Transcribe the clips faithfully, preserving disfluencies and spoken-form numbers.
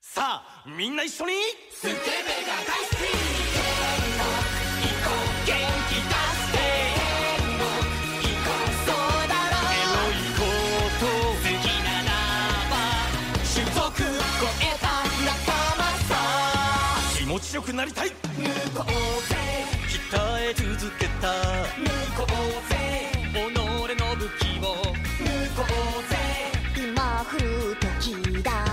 さあみんな一緒にスケベが大好き天国行こう元気出して天国行こうそうだろうエロいこと好きならば種族超えた仲間さ気持ちよくなりたい向こうぜ鍛え続けた向こうぜ己の武器を向こうぜ今降る時だ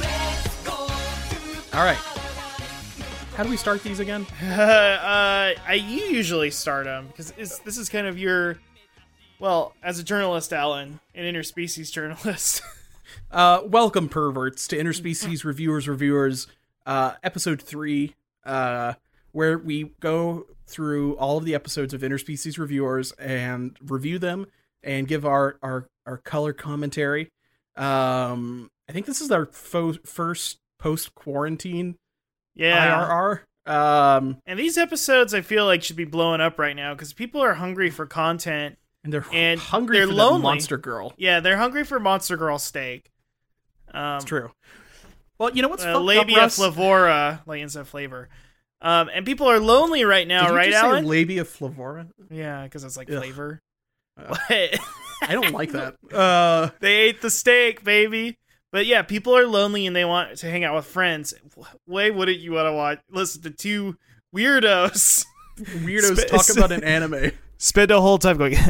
All right. How do we start these again? Uh, uh, I you usually start them because this is kind of your, well, as a journalist, Alan, an interspecies journalist. uh, welcome, perverts, to Interspecies Reviewers Reviewers, uh, episode three, uh, where we go through all of the episodes of Interspecies Reviewers and review them and give our our, our color commentary. Um, I think this is our fo- first post-quarantine Yeah. I R R. Um, And these episodes, I feel like, should be blowing up right now because people are hungry for content. and they're And hungry they're for lonely. that Monster Girl. Yeah, they're hungry for Monster Girl steak. Um, It's true. Well, you know what's uh, fucked labia up, Russ? flavora, like instead of flavor. Um, and people are lonely right now, Did you right, just Alan? say labia flavora? Yeah, because it's like Ugh. flavor. Uh, What? I don't like that. Uh, They ate the steak, baby. But yeah, people are lonely and they want to hang out with friends. Why wouldn't you want to watch? Listen to two weirdos. weirdos Sp- talk about an anime. Spend the whole time going,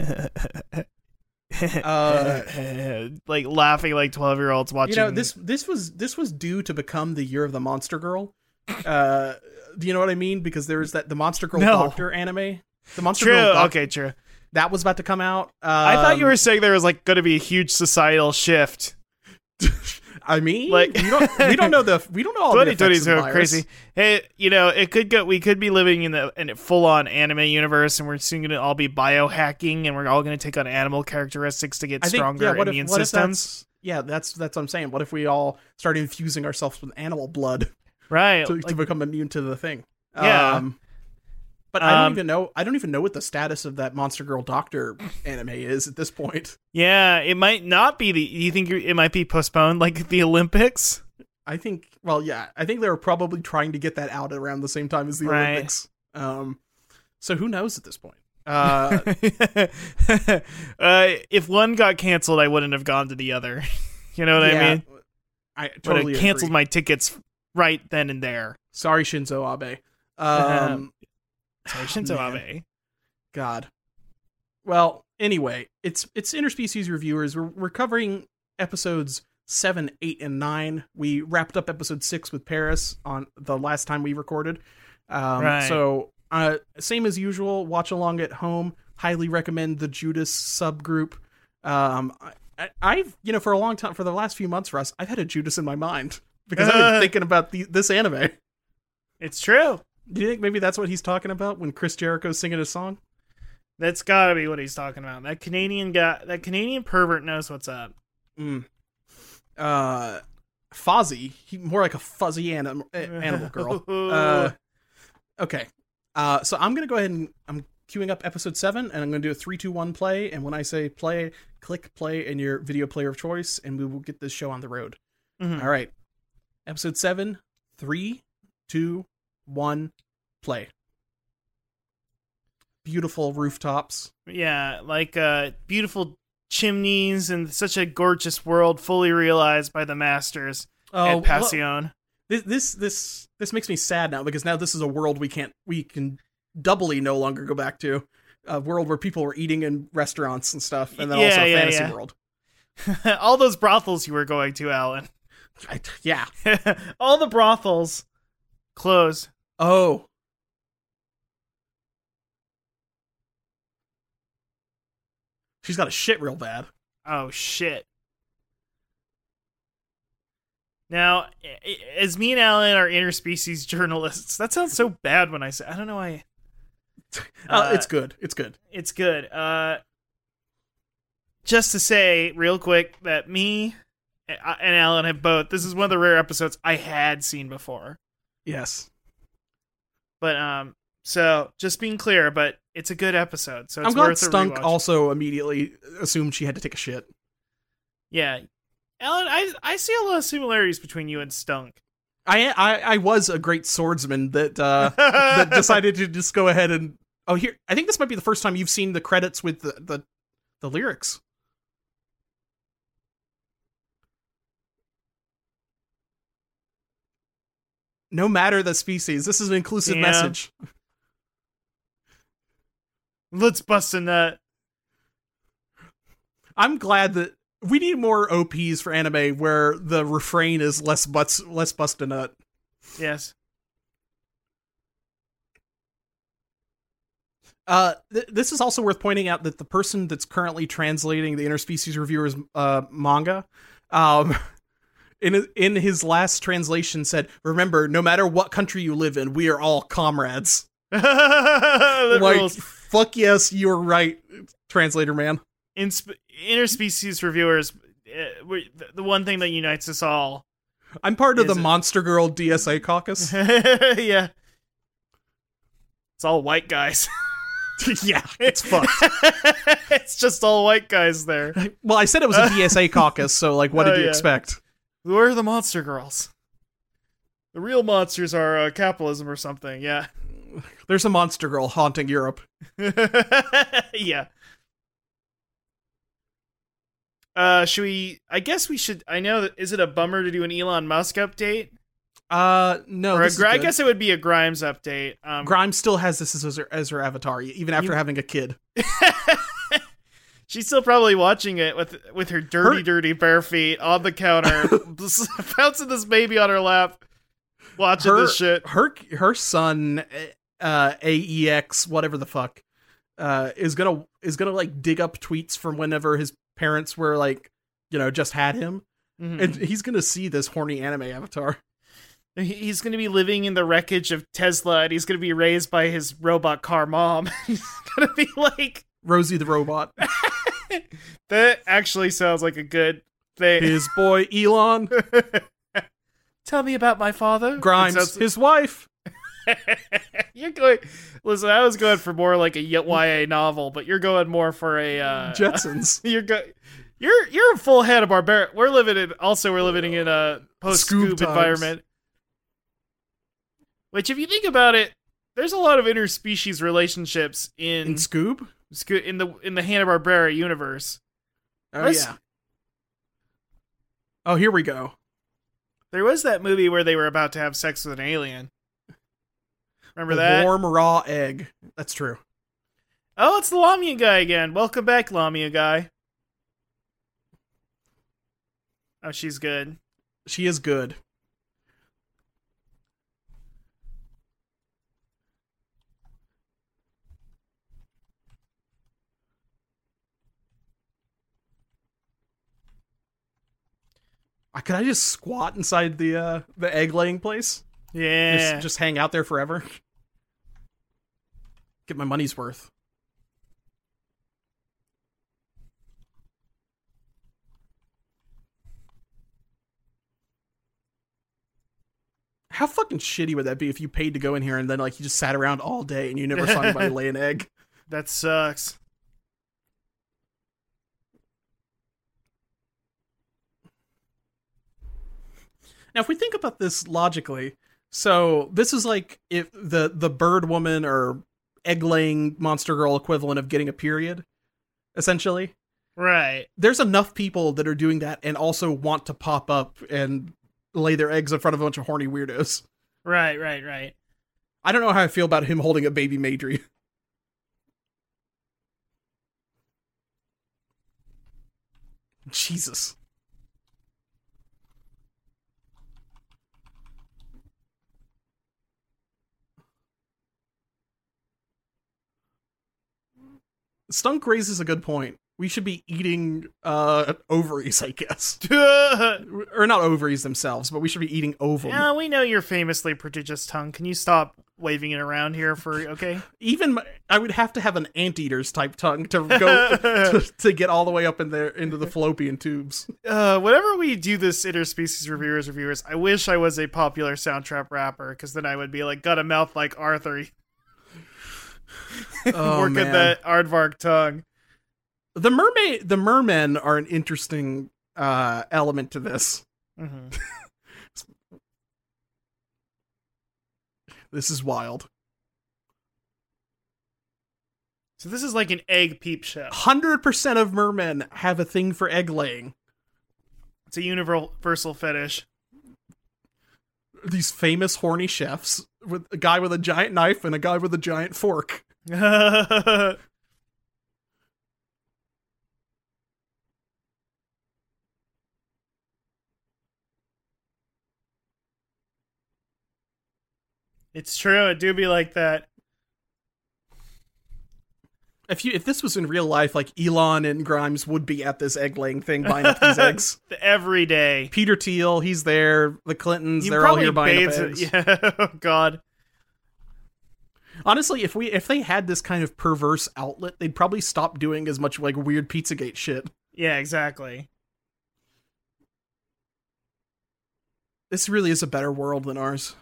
Uh, like laughing like twelve year olds watching. you know, this this was this was due to become the year of the Monster Girl. Uh, do you know what I mean? Because there was that the Monster Girl No. Doctor anime. The Monster True. Girl Doc- Okay, true. that was about to come out. Um, I thought you were saying there was like going to be a huge societal shift. I mean, like- you don't, we don't know the we don't know all the twenty effects twenty of is the so virus. crazy. Hey, you know, it could go. We could be living in the in a full on anime universe, and we're soon going to all be biohacking, and we're all going to take on animal characteristics to get I think, stronger yeah, what immune if, what if systems. that's, yeah, that's that's what I'm saying. What if we all start infusing ourselves with animal blood Right. to, like- to become immune to the thing? Yeah. Um, but I don't Um, even know. I don't even know what the status of that Monster Girl Doctor anime is at this point. yeah, it might not be the. You think it might be postponed, like the Olympics? I think. Well, yeah, I think they were probably trying to get that out around the same time as the Right. Olympics. Um, so who knows at this point? Uh, uh, if one got canceled, I wouldn't have gone to the other. You know what yeah, I mean? I Would totally have canceled agree. my tickets right then and there. Sorry, Shinzo Abe. Um, Sorry, Shinzo man. Abe. God. Well, anyway, it's it's Interspecies Reviewers. We're we're covering episodes seven, eight, and nine. We wrapped up episode six with Paris on the last time we recorded. Um, Right. So, uh, same as usual. Watch along at home. Highly recommend the Judas subgroup. Um, I, I've you know for a long time, for the last few months, Russ, I've had a Judas in my mind because I've been thinking about the, this anime. It's true. Do you think maybe that's what he's talking about when Chris Jericho's singing a song? That's gotta be what he's talking about. That Canadian guy, that Canadian pervert knows what's up. Mm. Uh, Fozzie, he more like a fuzzy anim- animal girl. Uh, okay. Uh, so I'm gonna go ahead and I'm queuing up episode seven, and I'm gonna do a three, two, one play. And when I say play, click play in your video player of choice, and we will get this show on the road. Mhm. All right. Episode seven, three, two, one, play. Beautiful rooftops. Yeah, like uh, beautiful chimneys and such a gorgeous world fully realized by the masters Oh, at Passion. This this this this makes me sad now because now this is a world we can't we can doubly no longer go back to, a world where people were eating in restaurants and stuff, and then Yeah, also a yeah, fantasy yeah. world. All those brothels you were going to, Alan. I, yeah. All the brothels closed. Oh. She's got a shit real bad. Oh shit. Now, i- i- as me and Alan are interspecies journalists, that sounds so bad when I say. I don't know why. Uh, Uh, it's good. It's good. It's good. Uh, just to say, real quick, that me and Alan have both. This is one of the rare episodes I had seen before. Yes. But um, so just being clear, but it's a good episode. So it's I'm glad worth a Stunk rewatch. also immediately assumed she had to take a shit. Yeah, Alan, I I see a lot of similarities between you and Stunk. I, I I was a great swordsman that uh, that decided to just go ahead and oh here I think this might be the first time you've seen the credits with the the, the lyrics. No matter the species, this is an inclusive Yeah. message. Let's bust a nut. I'm glad that we need more O Ps for anime where the refrain is less butts less bust a nut. Yes. Uh, th- this is also worth pointing out that the person that's currently translating the Interspecies Reviewer's uh, manga, um, in in his last translation said, "Remember, no matter what country you live in, we are all comrades." That Like, rules. fuck yes, you're right, translator man. In sp- interspecies reviewers, uh, we, the, the one thing that unites us all. I'm part of Is the it- Monster Girl D S A caucus. Yeah. It's all white guys. Yeah, it's fucked. It's just all white guys there. Well, I said it was a D S A caucus, so like, what Oh, did you yeah. expect? Where are the monster girls? The real monsters are uh, capitalism or something, yeah. There's a Monster Girl haunting Europe. Yeah. Uh, should we, I guess we should, I know that, is it a bummer to do an Elon Musk update? Uh, no, or a, this is Gri- I good. guess it would be a Grimes update. Um, Grimes still has this as her, as her avatar, even after You- having a kid. She's still probably watching it with with her dirty, Her- dirty bare feet on the counter, bouncing this baby on her lap, watching Her, this shit. her, her son, uh, A E X, whatever the fuck, uh, is gonna is gonna like dig up tweets from whenever his parents were like, you know, just had him, Mhm. and he's gonna see this horny anime avatar. He- He's going to be living in the wreckage of Tesla, and he's going to be raised by his robot car mom. He's going to be like, Rosie the robot, that actually sounds like a good thing. his boy Elon, Tell me about my father. Grimes, It sounds- his wife. You're going. Listen, I was going for more like a Y A novel, but you're going more for a uh, Jetsons. You're go. You're you're a full head of barbarian. We're living in. Also, we're living in a post Scoob Scoob times. environment. Which, if you think about it, there's a lot of interspecies relationships in In Scoob? Sco- in the in the Hanna Barbera universe. Oh Let's- yeah. Oh, here we go. There was that movie where they were about to have sex with an alien. Remember The that? warm raw egg. That's true. Oh, it's the Lamia guy again. Welcome back, Lamia guy. Oh, she's good. She is good. Uh, Could I just squat inside the uh, the egg laying place? Yeah. Just, just hang out there forever. Get my money's worth. How fucking shitty would that be if you paid to go in here and then like you just sat around all day and you never saw anybody lay an egg? That sucks. Now, if we think about this logically, so this is like if the the bird woman or egg laying monster girl equivalent of getting a period, essentially. Right. There's enough people that are doing that and also want to pop up and lay their eggs in front of a bunch of horny weirdos. Right, right, right. I don't know how I feel about him holding a baby Maidry. Jesus. Stunk raises a good point. We should be eating uh, ovaries, I guess. Or not ovaries themselves, but we should be eating ovum. Yeah, we know your famously prodigious tongue. Can you stop waving it around here for okay? Even my, I would have to have an anteater's type tongue to go to, to get all the way up in there into the fallopian tubes. Uh, whenever we do this interspecies reviewers reviewers, I wish I was a popular Soundtrap rapper, because then I would be like, got a mouth like Arthur. Oh, Work man. at that aardvark tongue. The mermaid, the mermen are an interesting uh, element to this. Mm-hmm. This is wild. So this is like an egg peep show. one hundred percent of mermen have a thing for egg laying. It's a universal fetish. These famous horny chefs with a guy with a giant knife and a guy with a giant fork. It's true. It do be like that. If you if this was in real life, like Elon and Grimes would be at this egg laying thing buying up these eggs. Every day. Peter Thiel, he's there. The Clintons, He they're all probably here buying up bathes eggs. it. Yeah. Oh, God. Honestly, if we if they had this kind of perverse outlet, they'd probably stop doing as much like weird Pizzagate shit. Yeah, exactly. This really is a better world than ours.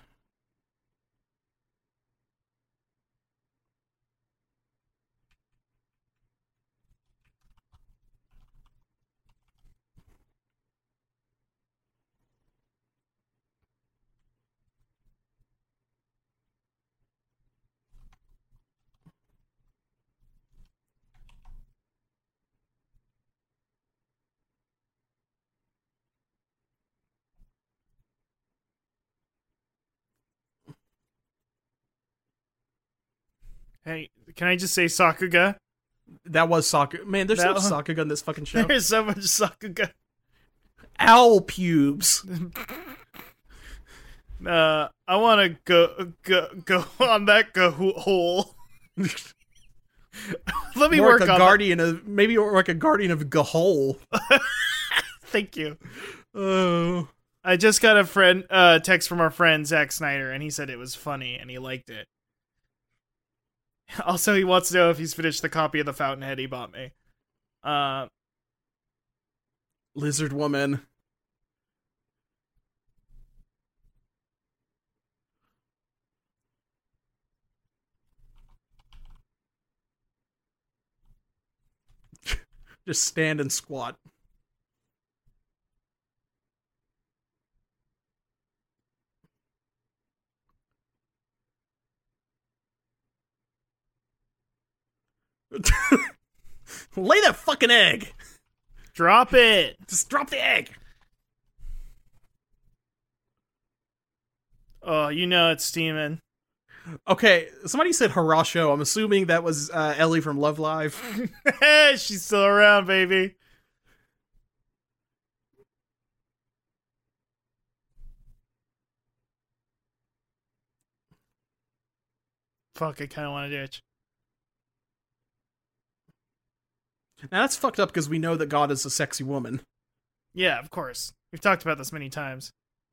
Hey, can I just say Sakuga? That was Sakuga. Man, there's so That much one- Sakuga in this fucking show. There's so much Sakuga. Owl pubes. Uh, I want to go go go on that go hole. Let me More work like a on guardian of maybe more like a guardian of Gahole. that. Thank you. Oh. I just got a friend uh text from our friend Zack Snyder, and he said it was funny and he liked it. Also, he wants to know if he's finished the copy of the Fountainhead he bought me. Uh, Lizard woman. Just stand and squat. Lay that fucking egg. drop it. Just drop the egg. Oh, you know it's steaming. Okay, somebody said Harasho. I'm assuming that was uh, Ellie from Love Live. She's still around, baby. Fuck, I kind of want to ditch. Now that's fucked up because we know that God is a sexy woman. Yeah, of course. We've talked about this many times.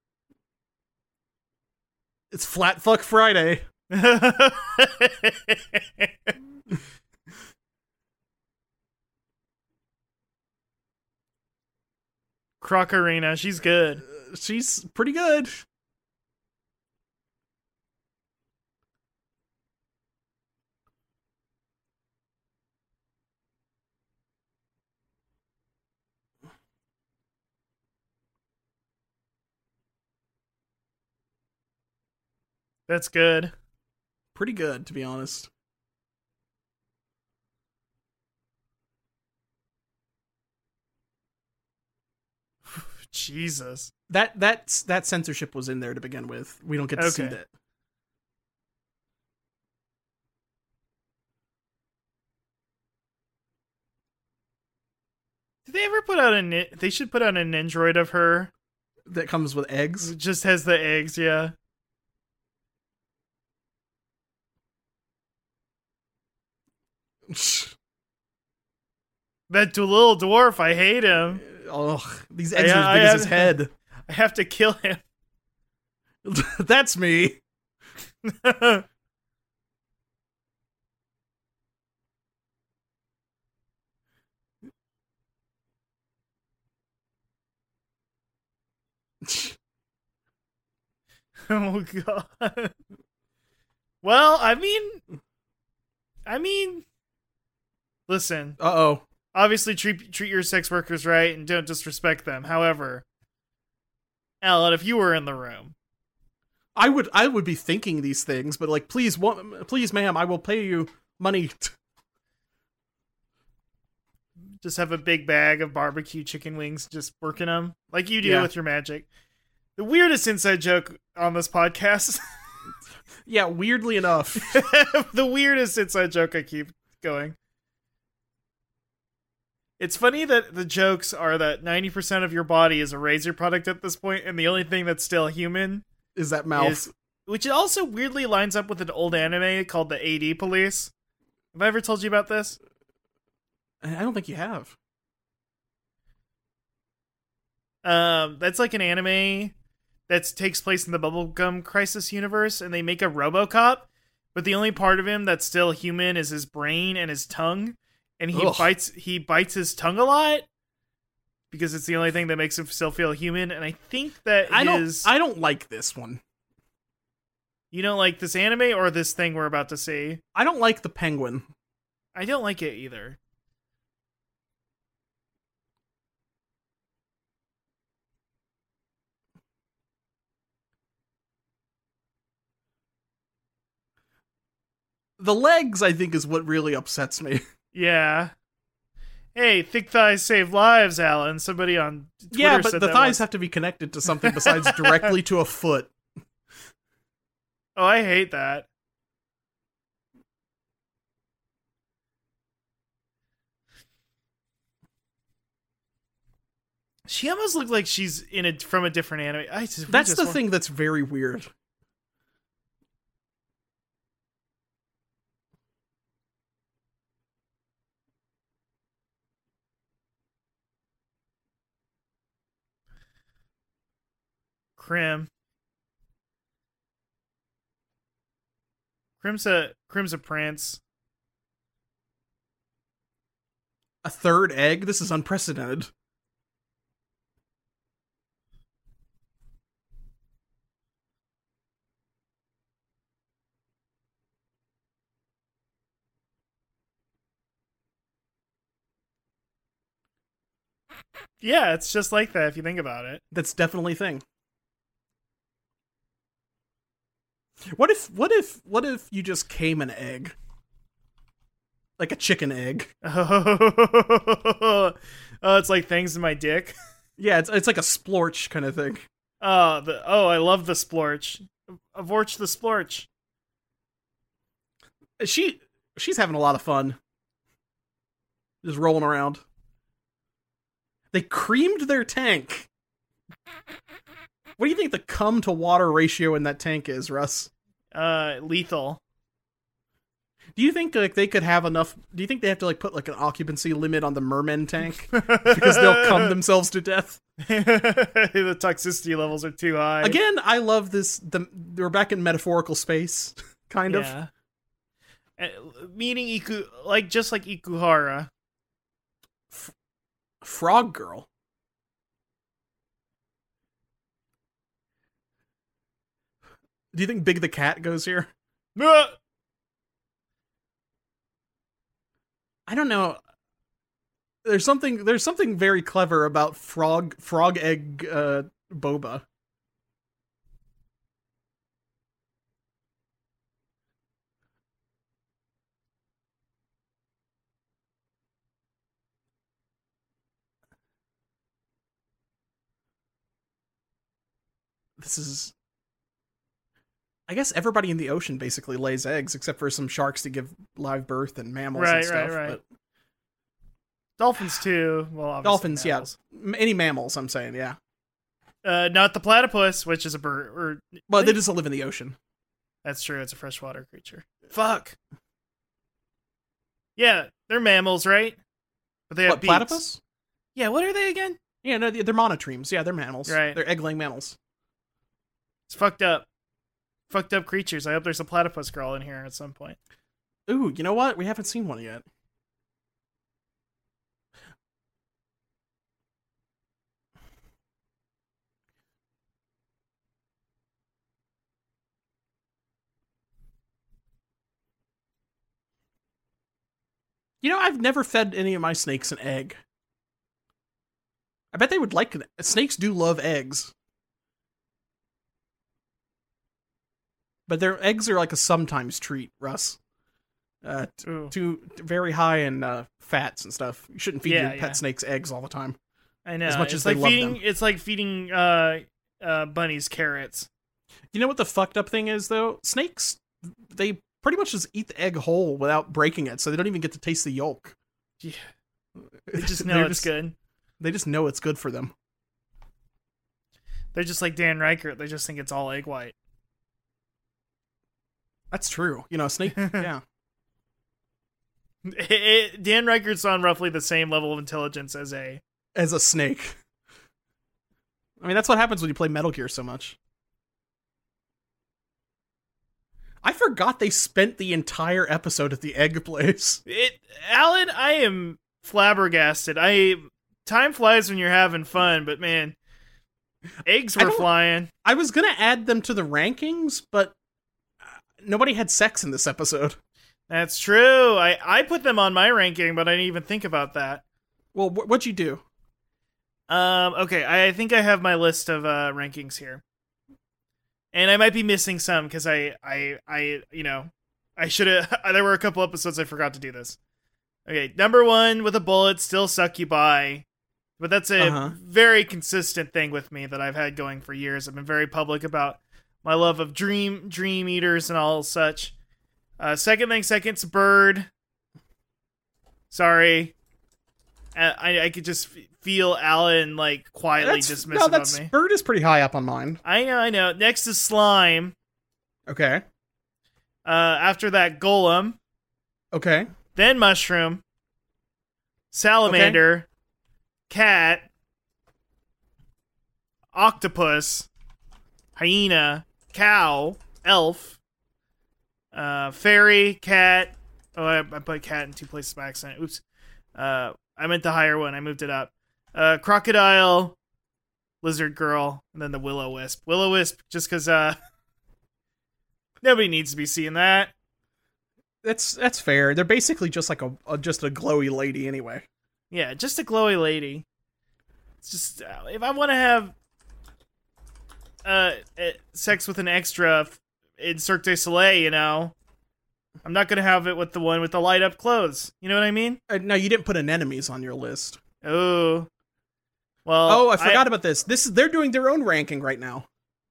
It's Flat Fuck Friday. Crocarina, she's good. She's pretty good. That's good. Pretty good, to be honest. Jesus. That that's that censorship was in there to begin with. We don't get to see Okay. that. Did they ever put out a ni- they should put out an android of her? That comes with eggs. It just has the eggs, yeah. That d- little dwarf, I hate him. Ugh, these eggs I- are as big I as have- his head. I have to kill him. That's me. Oh god. Well, I mean I mean listen, Uh oh. obviously treat treat your sex workers right and don't disrespect them. However, Alan, if you were in the room, I would I would be thinking these things, but like, please, wo- please, ma'am, I will pay you money. T- Just have a big bag of barbecue chicken wings, just working them like you do Yeah. with your magic. The weirdest inside joke on this podcast. yeah, weirdly enough. The weirdest inside joke I keep going. It's funny that the jokes are that ninety percent of your body is a razor product at this point, and the only thing that's still human Is that mouth? is, which also weirdly lines up with an old anime called the A D Police. Have I ever told you about this? I don't think you have. Um, that's like an anime that takes place in the Bubblegum Crisis universe, and they make a RoboCop, but the only part of him that's still human is his brain and his tongue, and he Ugh. bites he bites his tongue a lot because it's the only thing that makes him still feel human. And I think that I don't. his I don't like this one. you don't like this anime or this thing we're about to see. I don't like the penguin. I don't like it either. The legs, I think, is what really upsets me. Yeah. Hey, thick thighs save lives, Alan. Somebody on Twitter yeah, but said the that thighs once. have to be connected to something besides directly to a foot. Oh, I hate that. She almost looked like she's in a from a different anime. I just, we That's just the want- thing that's very weird. Crim. Crim's a Crim's a prince. A third egg? This is unprecedented. Yeah, it's just like that if you think about it. That's definitely a thing. What if, what if, what if you just came an egg? Like a chicken egg. Oh, oh, it's like things in my dick. Yeah, it's it's like a splorch kind of thing. Oh, the oh, I love the splorch. Avorch the splorch. She she's having a lot of fun. Just rolling around. They creamed their tank. What do you think the cum to water ratio in that tank is, Russ? Uh, lethal. Do you think like they could have enough? Do you think they have to like put like an occupancy limit on the merman tank because they'll cum themselves to death? The toxicity levels are too high. Again, I love this. The we're back in metaphorical space, kind of. yeah. Uh, meaning Iku, like just like Ikuhara. Frog girl. Do you think Big the Cat goes here? Uh, I don't know. There's something. There's something very clever about frog frog egg uh, boba. This is. I guess everybody in the ocean basically lays eggs, except for some sharks that give live birth and mammals Right, and stuff. right, right. But Dolphins too. Well, obviously dolphins, mammals. yeah, M- any mammals. I'm saying, yeah. Uh, not the platypus, which is a bird. Or Well, they just live in the ocean. that's true. It's a freshwater creature. Fuck. Yeah, they're mammals, right? But they have What, beaks. platypus? Yeah, what are they again? Yeah, no, they're monotremes. Yeah, they're mammals. Right. They're egg-laying mammals. It's fucked up. Fucked up creatures. I hope there's a platypus girl in here at some point. Ooh, you know what? We haven't seen one yet. You know, I've never fed any of my snakes an egg. I bet they would like it. Snakes do love eggs. but their eggs are like a sometimes treat, Russ. Uh, t- Ooh. too very high in uh, fats and stuff. You shouldn't feed Yeah, your yeah. pet snakes eggs all the time. I know. As much it's as they like love feeding, them. It's like feeding uh, uh, bunnies carrots. You know what the fucked up thing is, though? Snakes, they pretty much just eat the egg whole without breaking it, so they don't even get to taste the yolk. Yeah. They just know They're it's just- good. They just know it's good for them. They're just like Dan Reichert. They just think it's all egg white. That's true. You know, a snake, yeah. It, it, Dan Reichert's on roughly the same level of intelligence as a. As a snake. I mean, that's what happens when you play Metal Gear so much. I forgot they spent the entire episode at the egg place. It, Alan, I am flabbergasted. I time flies when you're having fun, but man, eggs I were don't- flying. I was gonna add them to the rankings, but uh, nobody had sex in this episode. That's true. I I put them on my ranking, but I didn't even think about that. Well, wh- what'd you do? Um. Okay, I think I have my list of uh, rankings here, and I might be missing some because I I I you know I should have. There were a couple episodes I forgot to do this. Okay, number one with a bullet, Still Succubi. But that's a Uh-huh. very consistent thing with me that I've had going for years. I've been very public about my love of dream dream eaters and all such. Uh, second thing, second's Bird. Sorry, I I, I could just f- feel Alan like quietly That's, dismissive no, that's of me. Bird is pretty high up on mine. I know, I know. Next is Slime. Okay. Uh, after that, Golem. Okay. Then Mushroom. Salamander. Cat. Octopus. Hyena. Cow. Elf. Uh, Fairy. Cat. Oh, I, I put cat in two places by accident. Oops. Uh, I meant the higher one. I moved it up. Uh, Crocodile. Lizard Girl. And then the Will-O-Wisp. Will-O-Wisp, just because, uh, nobody needs to be seeing that. That's that's fair. They're basically just like a, a just a glowy lady anyway. Yeah, just a glowy lady. It's just uh, if I want to have uh, uh sex with an extra f- in Cirque du Soleil, you know, I'm not gonna have it with the one with the light up clothes. You know what I mean? Uh, no, you didn't put anemones on your list. Oh, well. Oh, I forgot about this. This is they're doing their own ranking right now.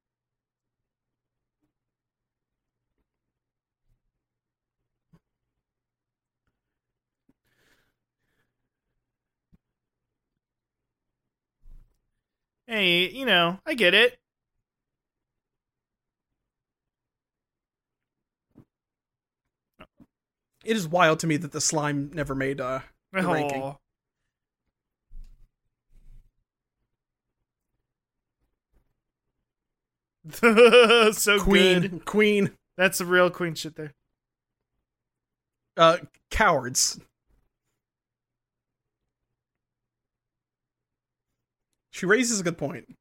Hey, you know, I get it. It is wild to me that the slime never made uh the ranking. Oh. So Queen, good. queen, That's the real queen shit there. uh, cowards. She raises a good point.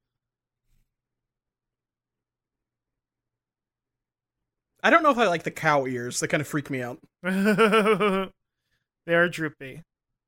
I don't know if I like the cow ears. They kind of freak me out. They are droopy.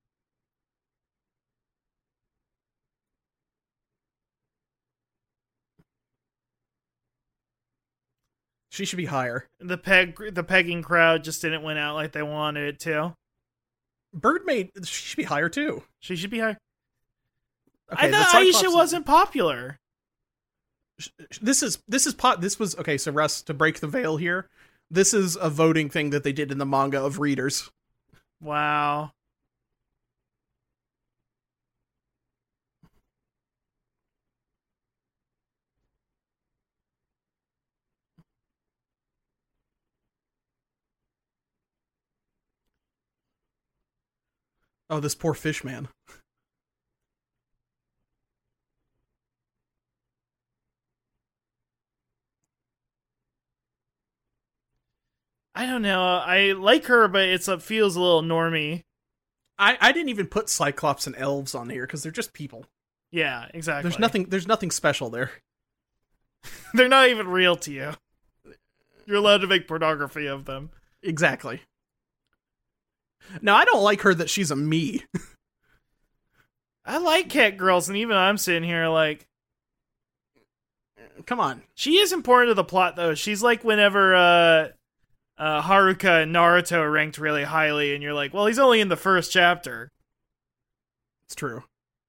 She should be higher. The peg, the pegging crowd just didn't win out like they wanted it to. Bird made. She should be higher too. She should be high. Okay, I the thought Cyclops Aisha is- wasn't popular. This is this is pot. This was okay. So Russ, to break the veil here, this is a voting thing that they did in the manga of readers. Wow. Oh, this poor fish man. I don't know. I like her, but it's it feels a little normy. I I didn't even put Cyclops and elves on here because they're just people. Yeah, exactly. There's nothing. There's nothing special there. They're not even real to you. You're allowed to make pornography of them. Exactly. Now I don't like her that she's a me. I like cat girls, and even I'm sitting here like, come on. She is important to the plot, though. She's like whenever uh, uh, Haruka and Naruto are ranked really highly, and you're like, well, he's only in the first chapter. It's true.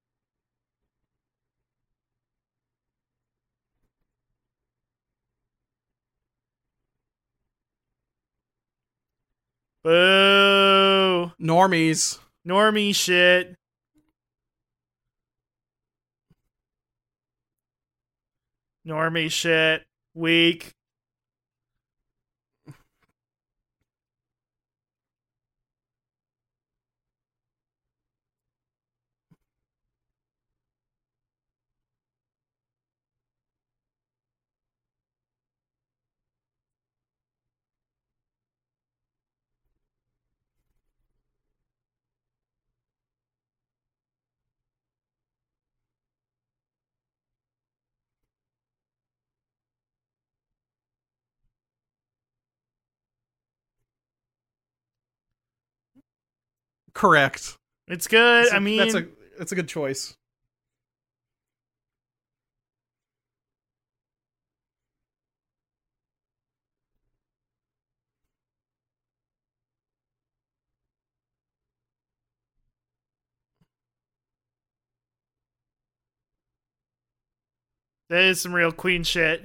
Boo! Normies. Normie shit. Normie shit. Weak. Correct. It's good. That's a, I mean, that's a that's a good choice. that is some real queen shit.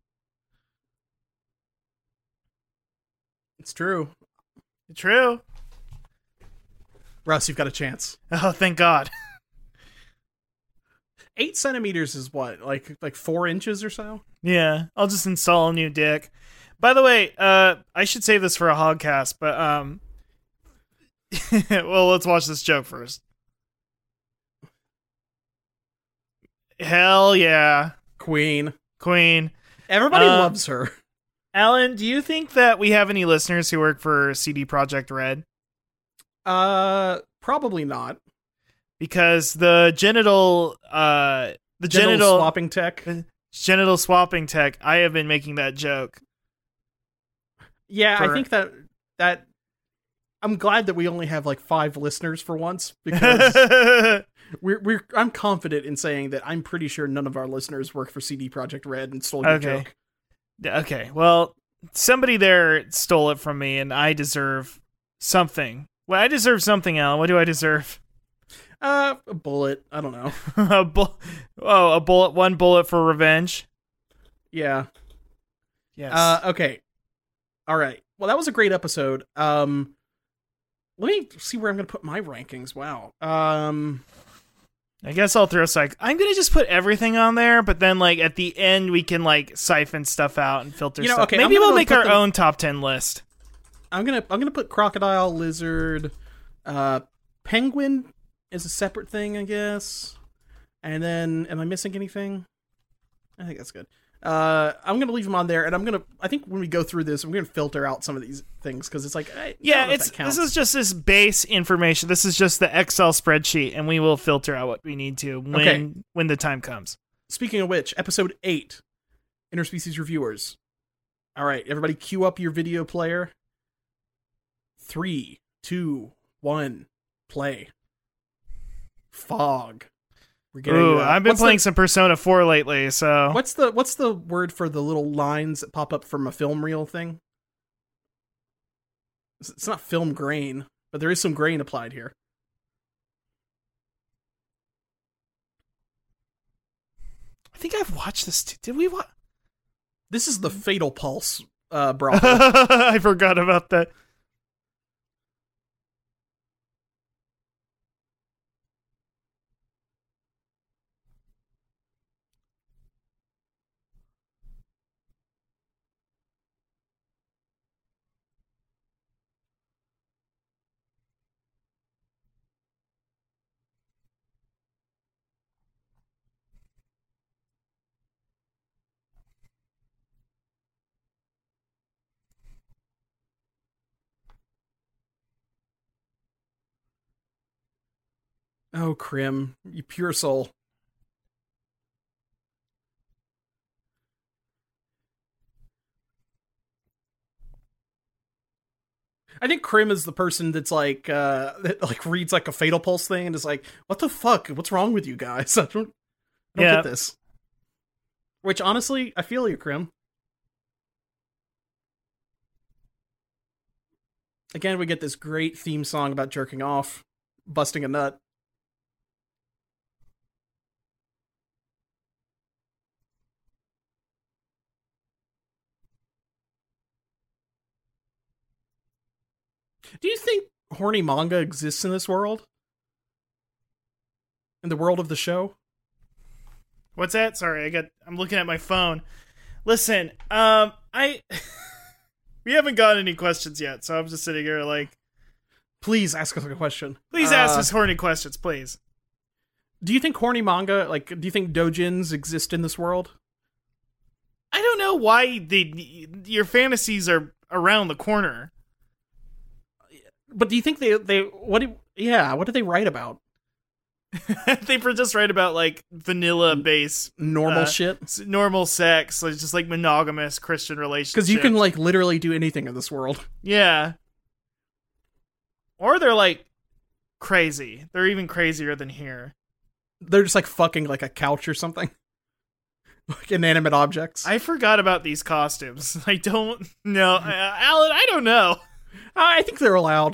It's true. True. Russ, you've got a chance. Oh, thank God. Eight centimeters is what, like like four inches or so? Yeah, I'll just install a new dick. By the way, uh, I should save this for a hogcast, but um, well, let's watch this joke first. Hell yeah, Queen. Queen. Everybody Uh, loves her. Alan, do you think that we have any listeners who work for C D Projekt Red? Uh, probably not. Because the genital, uh, the Genital, genital swapping tech. genital swapping tech. I have been making that joke. Yeah, for- I think that that I'm glad that we only have like five listeners for once, because we're we're I'm confident in saying that I'm pretty sure none of our listeners work for C D Projekt Red and stole your Okay. joke. Okay, well, somebody there stole it from me, and I deserve something. Well, I deserve something, Alan. What do I deserve? Uh, a bullet. I don't know. a bu- oh, a bullet. One bullet for revenge. Yeah. Yes. Uh, okay. All right. Well, that was a great episode. Um, let me see where I'm going to put my rankings. Wow. Um, I guess I'll throw psych. I'm gonna just put everything on there, but then like at the end we can like siphon stuff out and filter You know, stuff. okay, I'm Maybe gonna we'll go make put our them- own top ten list. I'm gonna I'm gonna put crocodile, lizard, uh, penguin is a separate thing, I guess. And then, am I missing anything? I think that's good. Uh, I'm gonna leave them on there, and I'm gonna. I think when we go through this, I'm gonna filter out some of these things because it's like, I, I don't Yeah, know if it's that counts. this is just this base information. This is just the Excel spreadsheet, and we will filter out what we need to when Okay. when the time comes. Speaking of which, episode eight, Interspecies Reviewers. All right, everybody, cue up your video player. Three, two, one, play. Fog. We're getting. Ooh, uh, I've been what's playing the, some Persona four lately, so What's the what's the word for the little lines that pop up from a film reel thing? It's it's not film grain, but there is some grain applied here. I think I've watched this. Too. Did we watch? This is the Fatal Pulse uh, brothel. I forgot about that. Oh, Krim, you pure soul. I think Krim is the person that's like, uh, that like reads like a Fatal Pulse thing and is like, "What the fuck? What's wrong with you guys? I don't, I don't Yeah. get this." Which, honestly, I feel you, Krim. Again, we get this great theme song about jerking off, busting a nut. Do you think horny manga exists in this world? In the world of the show? What's that? Sorry, I got. I'm looking at my phone. Listen, um, I we haven't got any questions yet, so I'm just sitting here like, Please ask us a question. please Uh, ask us horny questions, please. Do you think horny manga, like, do you think doujins exist in this world? I don't know why they your fantasies are around the corner. But do you think they, they, what do, yeah, what do they write about? They were just right about like vanilla base, Normal Uh, shit? s- normal sex, like just like monogamous Christian relationships. Because you can, like, literally do anything in this world. yeah. Or they're like crazy. They're even crazier than here. They're just, like, fucking, like, a couch or something. Like, inanimate objects. I forgot about these costumes. I don't know, uh, Alan. I don't know. I think they're allowed.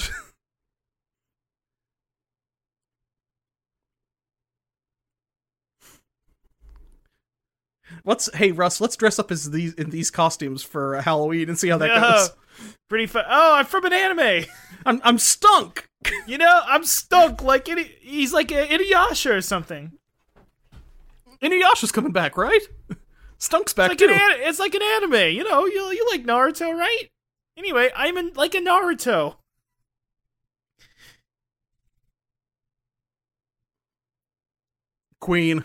Let's, hey Russ, let's dress up as these in these costumes for uh, Halloween and see how that Yeah. goes. Pretty fun. Oh, I'm from an anime. I'm I'm stunk. You know, I'm stunk like any. He's like a Inuyasha or something. Inuyasha's coming back, right? Stunk's back Like too. an an- it's like an anime. You know, you you like Naruto, right? Anyway, I'm in like a Naruto. Queen.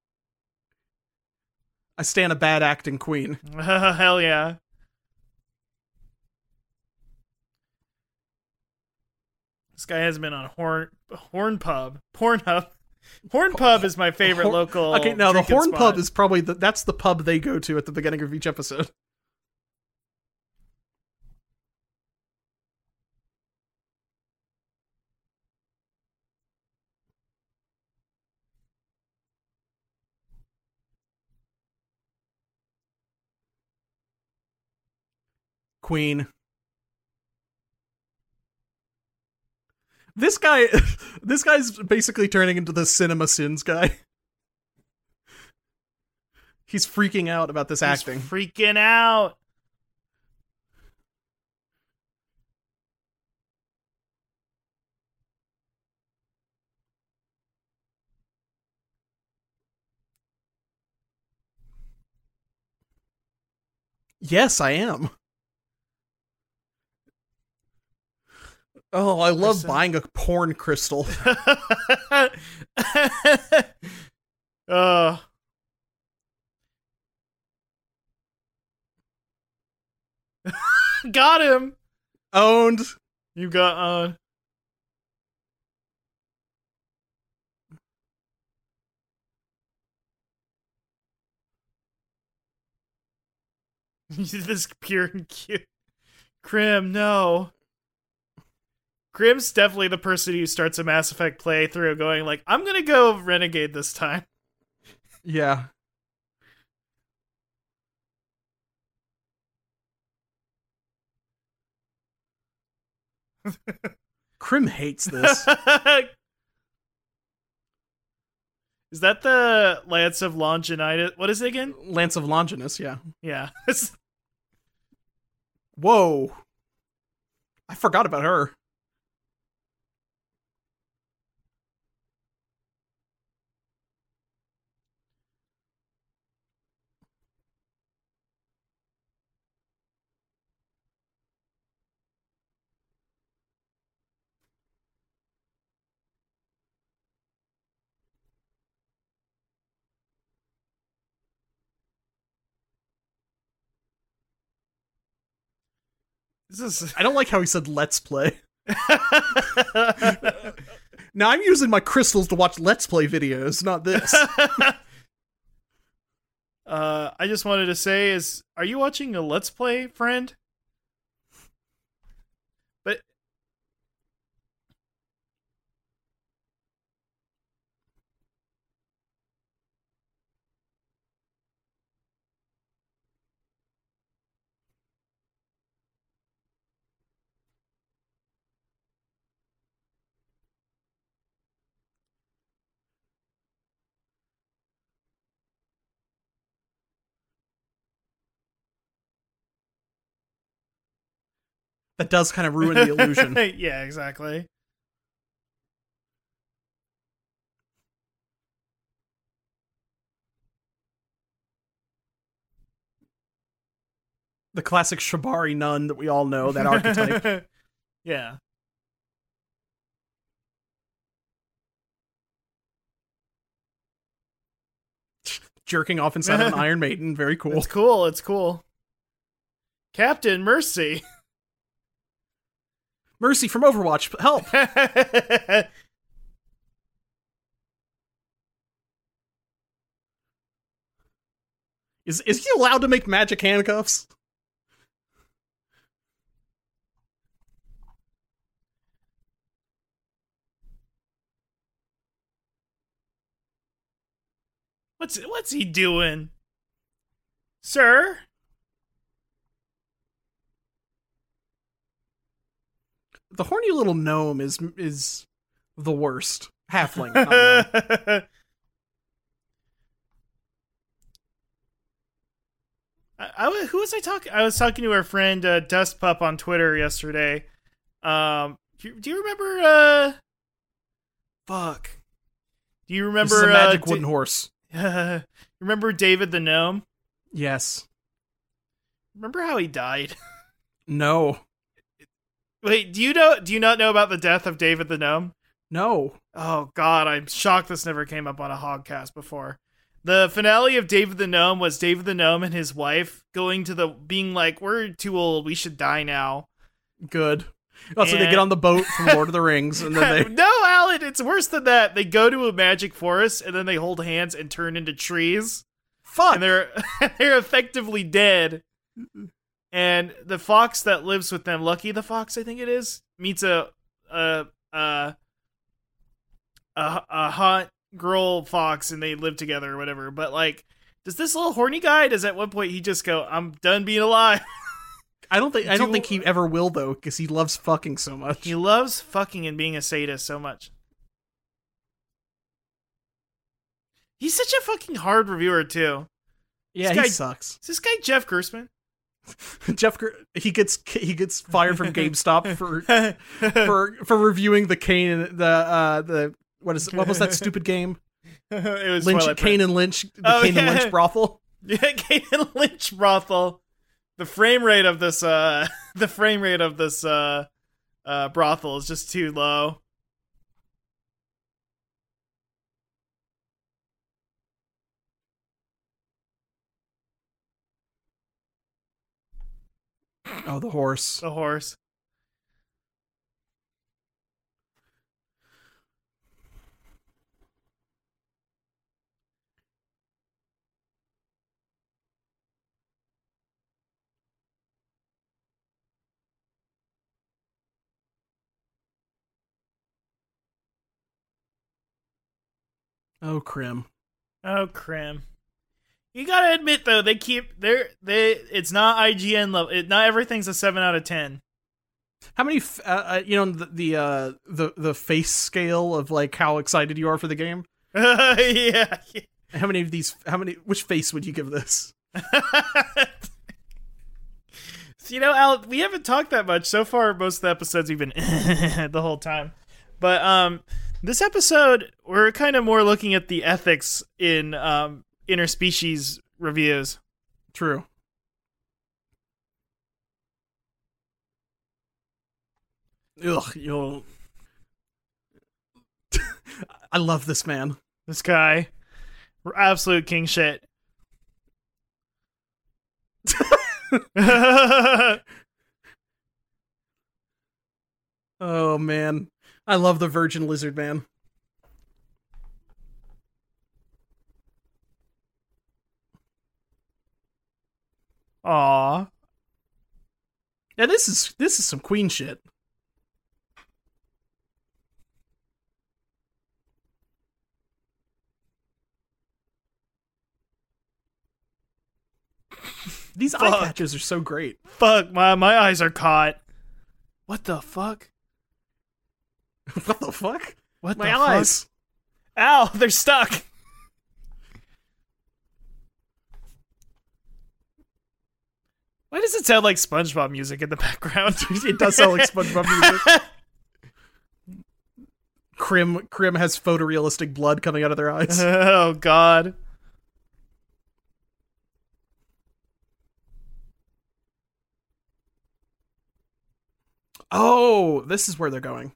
I stand a bad acting queen. Hell yeah. This guy has been on Horn Horn Pub. Pornhub. Horn Pub is my favorite Hor- local. Okay, now the drinking Horn spot. Pub is probably the, that's the pub they go to at the beginning of each episode. Queen. This guy, this guy's basically turning into the Cinema Sins guy. He's freaking out about this He's acting. freaking out. Yes, I am. Oh, I love Listen. buying a porn crystal. uh, got him. Owned. You got uh this pure and cute. Grim, no. Grim's definitely the person who starts a Mass Effect playthrough going like, I'm gonna go Renegade this time. Yeah. Krim hates this. Is that the Lance of Longinus? What is it again? Lance of Longinus, yeah. Yeah. Whoa. I forgot about her. This is I don't like how he said let's play. Now I'm using my crystals to watch let's play videos, not this. uh, I just wanted to say is, are you watching a Let's Play, friend? But that does kind of ruin the illusion. Yeah, exactly. The classic Shibari nun that we all know, that archetype. Yeah. Jerking off inside of an Iron Maiden. Very cool. It's cool. It's cool. Captain Mercy. Mercy from Overwatch. Help. Is is he allowed to make magic handcuffs? What's what's he doing? Sir? The horny little gnome is is the worst. Halfling. not gnome. I, I, who was I talking? I was talking to our friend uh, Dust Pup on Twitter yesterday. Um, do you, do you remember? Uh, fuck. Do you remember? This is a magic uh, wooden horse. Uh, remember David the Gnome? Yes. Remember how he died? No. Wait, do you know? Do you not know about the death of David the Gnome? No. Oh God, I'm shocked this never came up on a Hogcast before. The finale of David the Gnome was David the Gnome and his wife going to the being like, "We're too old, we should die now." Good. Also, And- they get on the boat from Lord of the Rings, and then they... No, Alan, it's worse than that. They go to a magic forest and then they hold hands and turn into trees, Fuck! and they're they're effectively dead. And the fox that lives with them, Lucky the fox, I think it is, meets a a a a, a hot girl fox, and they live together or whatever. But like, does this little horny guy? Does at one point he just go, "I'm done being alive"? I don't think I don't Do- think he ever will, though, because he loves fucking so much. He loves fucking and being a sadist so much. He's such a fucking hard reviewer too. Yeah, this he guy- sucks. Is this guy Jeff Gersman? Jeff, Ger- he gets he gets fired from GameStop for for for reviewing the Kane the uh the what is what was that stupid game? It was Lynch Twilight Kane Princess. and Lynch, the Oh, Kane and yeah. Lynch brothel. Yeah, Kane and Lynch brothel. The frame rate of this uh the frame rate of this uh uh brothel is just too low. Oh, the horse. The horse. Oh, Krim. Oh, Krim. You gotta admit though, they keep they're they. It's not I G N level. It, not everything's a seven out of ten. How many, f- uh, uh, you know, the the, uh, the the face scale of like how excited you are for the game? Yeah. How many of these? How many? Which face would you give this? So, you know, Al, we haven't talked that much so far. Most of the episodes we've been the whole time, but um, this episode we're kind of more looking at the ethics in um interspecies reviews. True. Ugh, you'll. I love this man. This guy, absolute king shit. Oh man, I love the Virgin Lizard Man. Aw. Yeah, this is this is some queen shit. These eye Fuck. patches are so great. Fuck, my my eyes are caught. What the fuck? What the fuck? What My the eyes. fuck? Ow, they're stuck. Why does it sound like SpongeBob music in the background? It does sound like SpongeBob music. Krim, Krim has photorealistic blood coming out of their eyes. Oh, God. Oh, this is where they're going.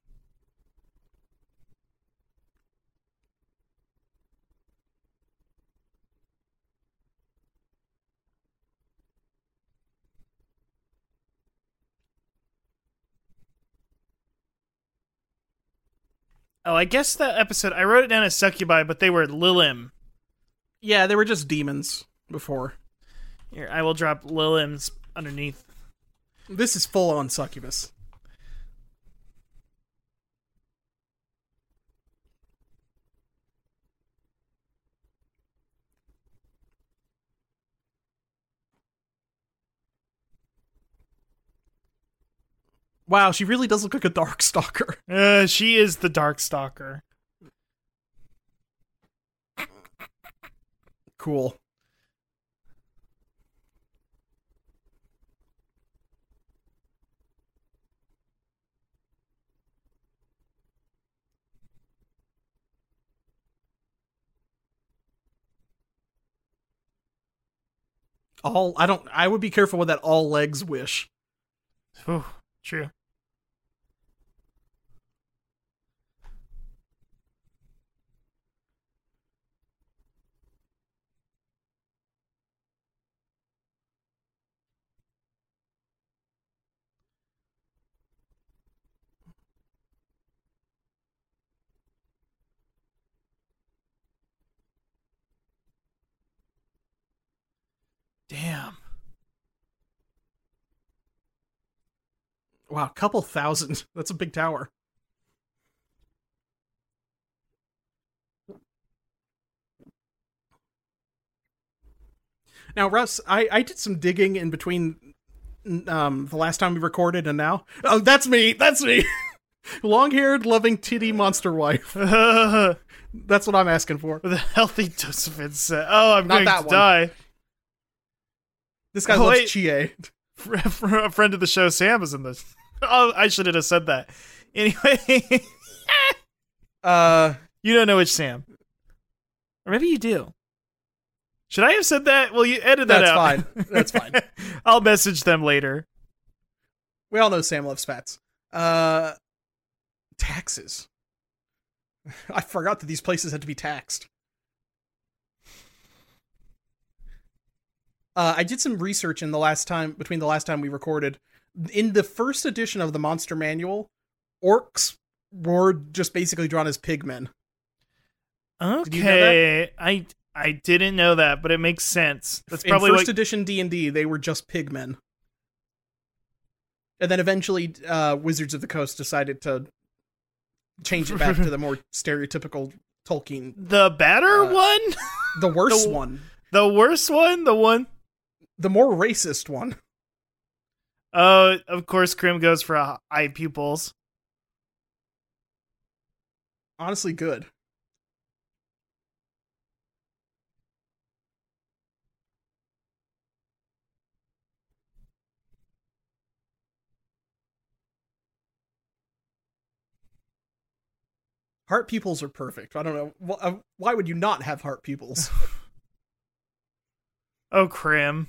Oh, I guess that episode, I wrote it down as succubi, but they were Lilim. Yeah, they were just demons before. Here, I will drop Lilim's underneath. This is full on succubus. Wow, she really does look like a Darkstalker. Uh, she is the Darkstalker. Cool. All I don't I would be careful with that all legs wish. Ooh, true. Damn. Wow, couple thousand. That's a big tower. Now, Russ, I, I did some digging in between um, the last time we recorded and now. Oh, that's me. That's me. Long-haired, loving titty monster wife. With That's what I'm asking for. a healthy dose of incest. Oh, I'm Not going that to one. die. This guy Oh, loves wait. Chie. A friend of the show, Sam, is in this. Oh, I shouldn't have said that. Anyway, Uh, you don't know which Sam. Or maybe you do. Should I have said that? Well, you edit that That's out. fine. That's fine. I'll message them later. We all know Sam loves spats. Uh, taxes. I forgot that these places had to be taxed. Uh, I did some research in the last time between the last time we recorded. In the first edition of the Monster Manual, orcs were just basically drawn as pigmen. Okay, you know that? I I didn't know that, but it makes sense. That's In probably first what. edition D and D, they were just pigmen. And then eventually, uh, Wizards of the Coast decided to change it back to the more stereotypical Tolkien. The better Uh, one, The worst The- one. the worst one, the one. The more racist one. Oh, of course, Krim goes for uh, eye pupils. Honestly, good. Heart pupils are perfect. I don't know. Wh- uh, Why would you not have heart pupils? Oh, Krim.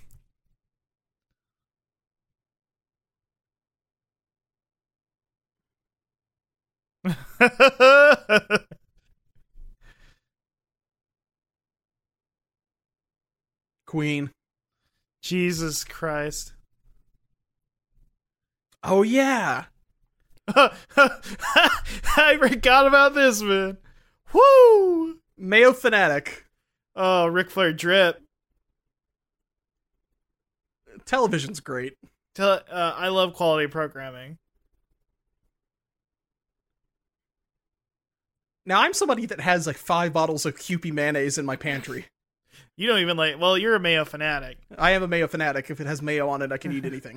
Queen. Jesus Christ. Oh, yeah. I forgot about this, man. Woo! Mayo Fanatic. Oh, Ric Flair drip. Television's great. Tele- uh, I love quality programming. Now, I'm somebody that has like five bottles of Kewpie mayonnaise in my pantry. You don't even like. Well, you're a mayo fanatic. I am a mayo fanatic. If it has mayo on it, I can eat anything.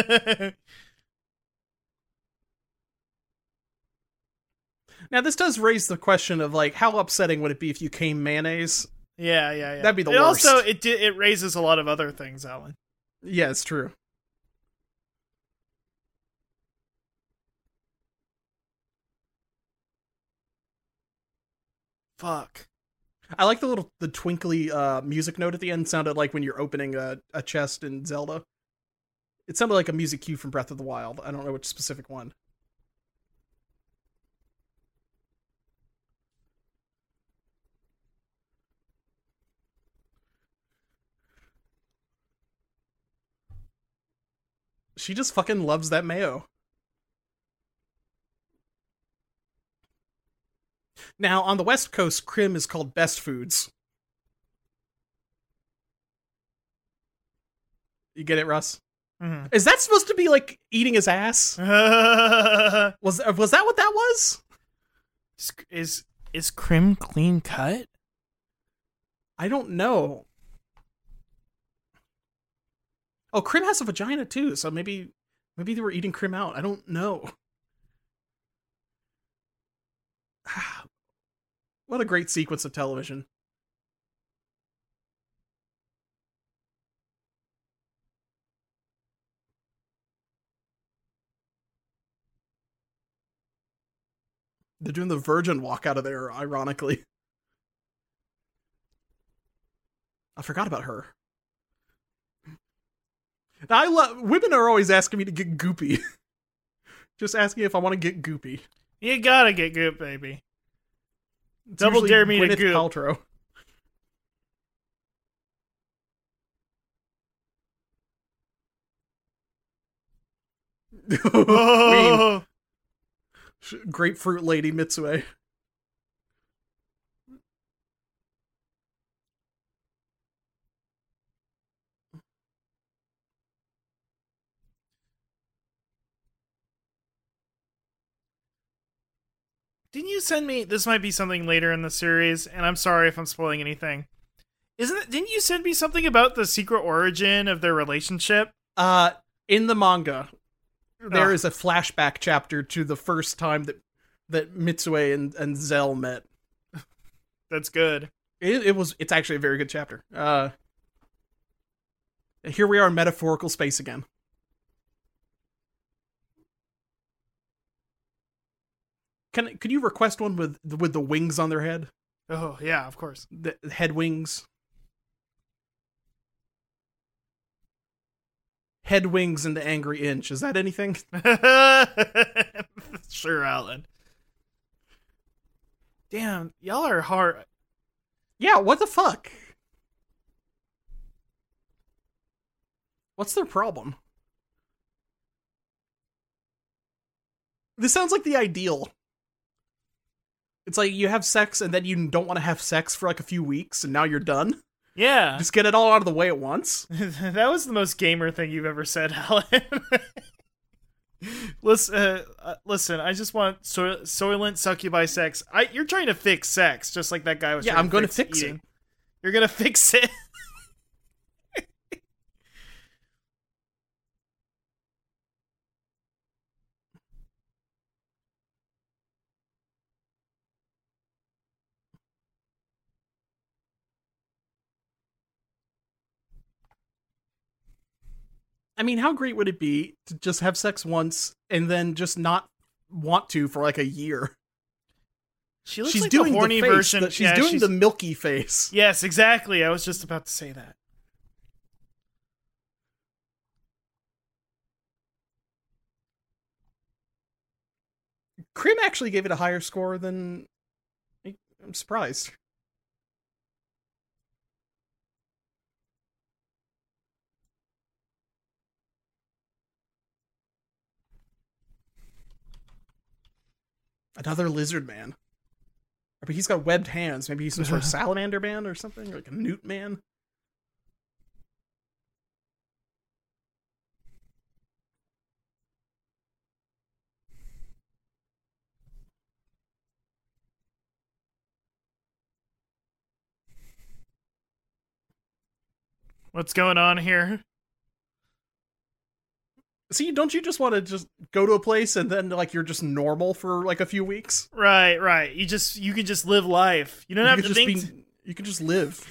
Now, this does raise the question of like, how upsetting would it be if you came mayonnaise? Yeah, yeah, yeah. That'd be the it worst. Also, it di- it raises a lot of other things, Alan. Yeah, it's true. Fuck. I like the little the twinkly uh, music note at the end. Sounded like when you're opening a, a chest in Zelda. It sounded like a music cue from Breath of the Wild. I don't know which specific one. She just fucking loves that mayo. Now, on the West Coast, Crim is called Best Foods. You get it, Russ? Mm-hmm. Is that supposed to be like eating his ass? was was that what that was? Is, is is Crim clean cut? I don't know. Oh, Crim has a vagina too, so maybe maybe they were eating Crim out. I don't know. What a great sequence of television. They're doing the virgin walk out of there, ironically. I forgot about her. Now, I love women are always asking me to get goopy. Just asking if I want to get goopy. You gotta get goop, baby. It's Double usually dare me to Gwyneth goop. Paltrow. Queen. Oh, Grapefruit Lady Mitsue. didn't you send me? This might be something later in the series, and I'm sorry if I'm spoiling anything. Isn't it? Didn't you send me something about the secret origin of their relationship? Uh, in the manga, there Ugh. is a flashback chapter to the first time that that Mitsue and, and Zell met. That's good. It, it was. It's actually a very good chapter. Uh, here we are in metaphorical space again. Can could you request one with with the wings on their head? Oh yeah, of course. The head wings. Head wings and the angry inch. Is that anything? Sure, Alan. Damn, y'all are hard. Yeah, what the fuck? What's their problem? This sounds like the ideal. It's like you have sex and then you don't want to have sex for like a few weeks and now you're done. Yeah. Just get it all out of the way at once. That was the most gamer thing you've ever said, Alan. listen, uh, uh, listen, I just want so- Soylent succubi sex. I, you're trying to fix sex, just like that guy was Yeah, trying I'm to going to fix fix eating. it. You're going to fix it. I mean, how great would it be to just have sex once and then just not want to for like a year? She looks she's like doing the horny the face, version. the- she's yeah, doing she's- the milky face. Yes, exactly. I was just about to say that. Crim actually gave it a higher score than... I'm surprised. Another lizard man. But he's got webbed hands. Maybe he's some sort of salamander man or something? Like a newt man? What's going on here? See, don't you just want to just go to a place and then like you're just normal for like a few weeks? Right, right. You just you can just live life. You don't You have could to just think. be, you could just live.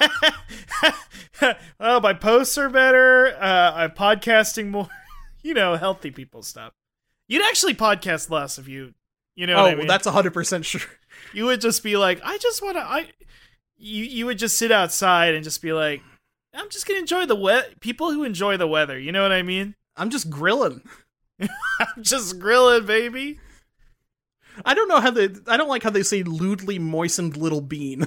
Oh, my posts are better. Uh, I'm podcasting more. You know, healthy people stuff. You'd actually podcast less if you You know oh, what I mean? that's one hundred percent sure. You would just be like, I just want to, I, you, you would just sit outside and just be like, I'm just going to enjoy the wet people who enjoy the weather. You know what I mean? I'm just grilling. I'm just grilling, baby. I don't know how they, I don't like how they say lewdly moistened little bean.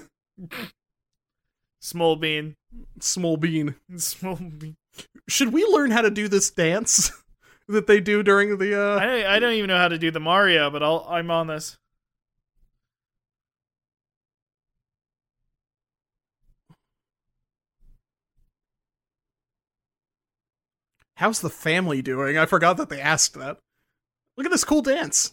Small bean. Small bean. Small bean. Should we learn how to do this dance that they do during the, uh... I, I don't even know how to do the Mario, but I'll, I'm on this. How's the family doing? I forgot that they asked that. Look at this cool dance.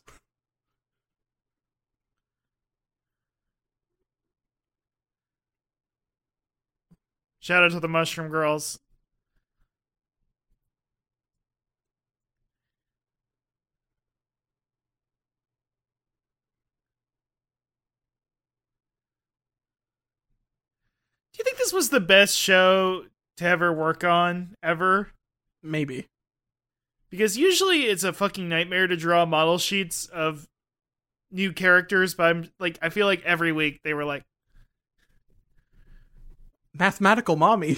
Shout out to the Mushroom Girls. Do you think this was the best show to ever work on, ever? Maybe. Because usually it's a fucking nightmare to draw model sheets of new characters, but I'm like, I feel like every week they were like, Mathematical mommy.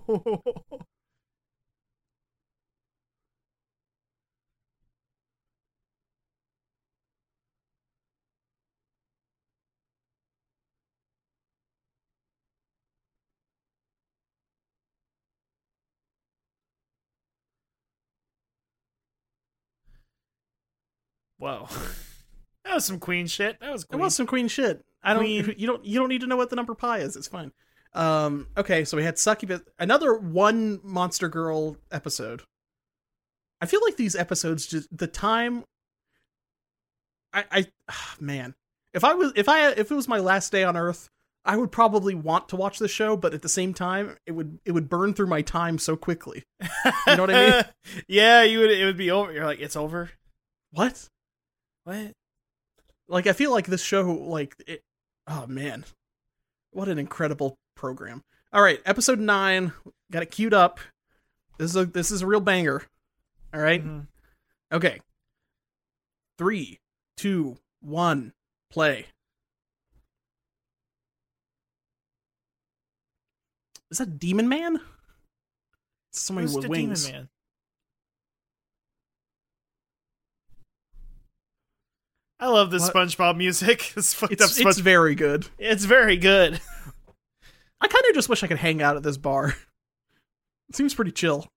Whoa. That was some queen shit. That was It queen. was some queen shit. I don't. Queen. You don't. You don't need to know what the number pi is. It's fine. Um. Okay. So we had Succubus. Another one Monster Girl episode. I feel like these episodes just the time. I. I. ah, man. If I was. If I. If it was my last day on Earth, I would probably want to watch the show, but at the same time, it would. It would burn through my time so quickly. You know what I mean? Yeah, you would. It would be over. You're like, it's over. What? What? Like, I feel like this show, like, it, oh man, what an incredible program. All right, episode nine, got it queued up. This is a, this is a real banger. All right? Mm-hmm. Okay. Three, two, one, play. Is that Demon Man? It's somebody Who's with the wings. Demon Man? I love this What? SpongeBob music. This fucked up It's, Sponge- it's very good. It's very good. I kind of just wish I could hang out at this bar. It seems pretty chill.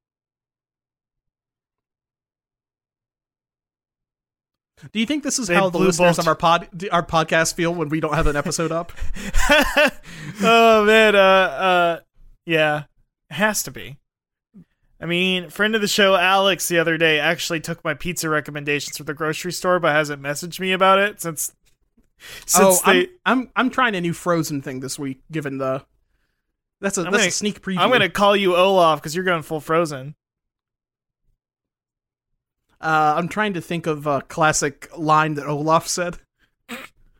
Do you think this is They how the blue listeners bolt. of our pod our podcast feel when we don't have an episode up? Oh man, uh, uh, yeah, it has to be. I mean, friend of the show Alex the other day actually took my pizza recommendations from the grocery store, but hasn't messaged me about it since. oh, Since they, I'm, I'm I'm trying a new Frozen thing this week. Given the that's a I'm that's gonna- a sneak preview. I'm gonna call you Olaf because you're going full Frozen. Uh, I'm trying to think of a classic line that Olaf said. Uh,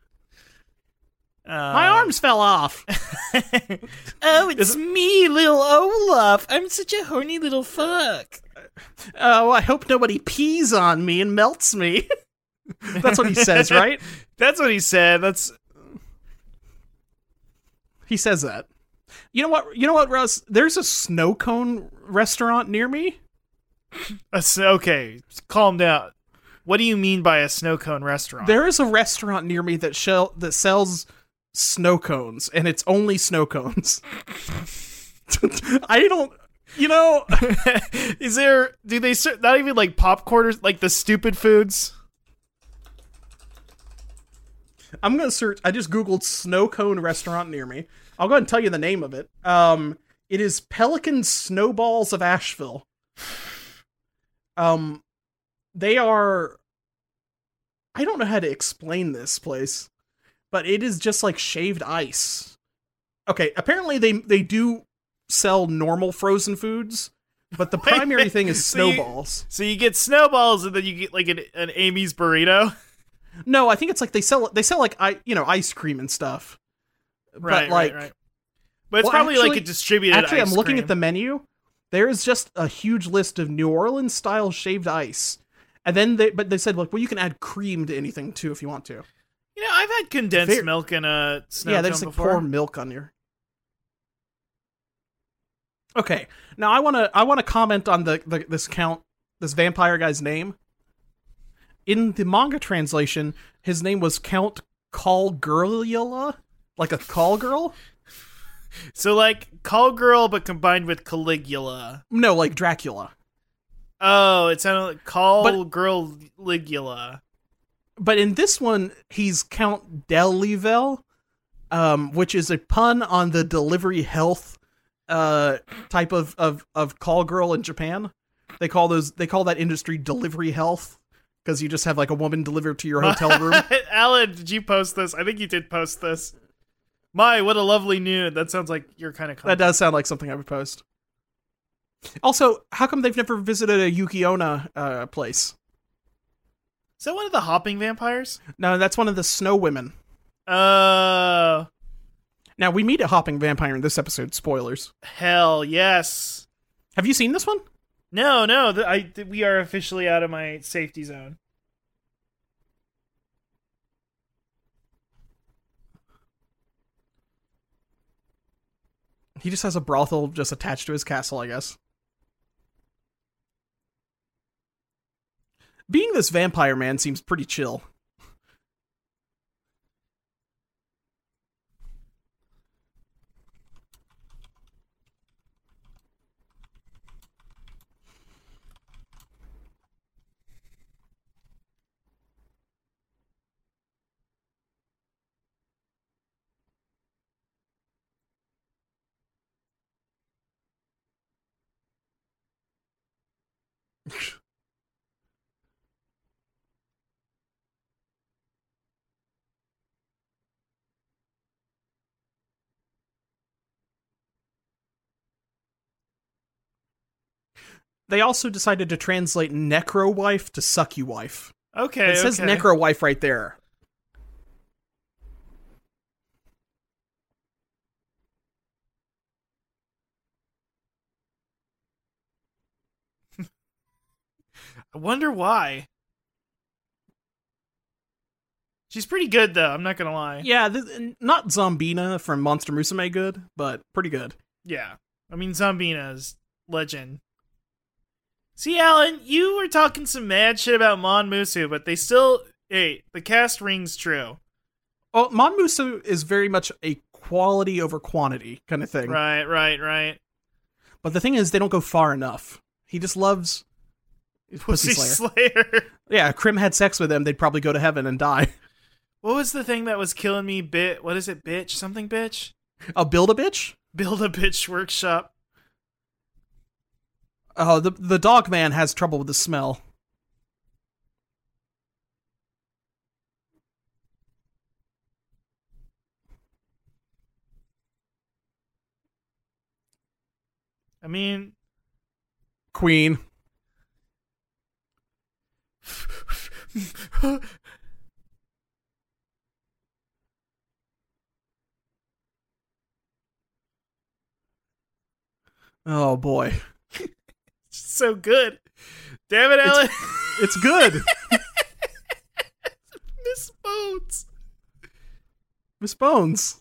My arms fell off. Oh, it's Is- me, little Olaf. I'm such a horny little fuck. Oh, I hope nobody pees on me and melts me. That's what he says, right? That's what he said. That's He says that. You know what? You know what, Russ? There's a snow cone restaurant near me. that's okay. Calm down. What do you mean by a snow cone restaurant? There is a restaurant near me that shell that sells snow cones, and it's only snow cones. I don't. You know, Is there? Do they ser- not even like popcorn or like the stupid foods? I'm gonna search. I just googled snow cone restaurant near me. I'll go ahead and tell you the name of it. Um, it is Pelican Snowballs of Asheville. Um, they are. I don't know how to explain this place, but it is just like shaved ice. Okay, apparently they they do sell normal frozen foods, but the primary thing is So you- snowballs. So you get snowballs and then you get like an, an Amy's burrito. No, I think it's like they sell they sell like I you know ice cream and stuff. Right, but like, right, right. But it's Well, probably like actually- a distributed. actually, I'm ice looking cream. at the menu. There is just a huge list of New Orleans style shaved ice, And then they, but they said, like, well, you can add cream to anything too if you want to. You know, I've had condensed Fair- milk in a snow yeah, they cone just like before. pour milk on your. Okay, now I want to I want to comment on the, the this count this vampire guy's name. In the manga translation, his name was Count Caligula, like a call girl. So, like, call girl, but combined with Caligula. No, like Dracula. Oh, it sounded like call But- girl Ligula. But in this one, he's Count Delivel, um, which is a pun on the delivery health uh, type of, of, of call girl in Japan. They call those they call that industry delivery health because you just have like a woman delivered to your hotel room. Alan, did you post this? I think you did post this. My, what a lovely nude. That sounds like your kind of That content. does sound like something I would post. Also, how come they've never visited a Yuki-onna uh, place? Is that one of the hopping vampires? No, that's one of the snow women. Oh, Now, we meet a hopping vampire in this episode. Spoilers. hell yes. Have you seen this one? No, no, th- I, th- we are officially out of my safety zone. He just has a brothel just attached to his castle, I guess. Being this vampire man seems pretty chill. They also decided to translate necro wife to sucky wife. Okay, It says okay. necro wife right there. I wonder why. She's pretty good, though. I'm not gonna lie. Yeah, th- not Zombina from Monster Musume good, but pretty good. Yeah. I mean, Zombina's legend. See, Alan, you were talking some mad shit about Mon Musu, but they still... Hey, the cast rings true. Well, Monmusu is very much a quality over quantity kind of thing. Right, right, right. But the thing is, they don't go far enough. He just loves Pussy, Pussy Slayer. Slayer. Yeah, if Krim had sex with him, they'd probably go to heaven and die. What was the thing that was killing me? Bit. What is it? Bitch? Something bitch? Oh, build a bitch? Build a bitch workshop. Oh, the the dog man has trouble with the smell. I mean... Queen. Oh boy. so good. Damn it, Alan. It's good. Miss Bones. Miss Bones.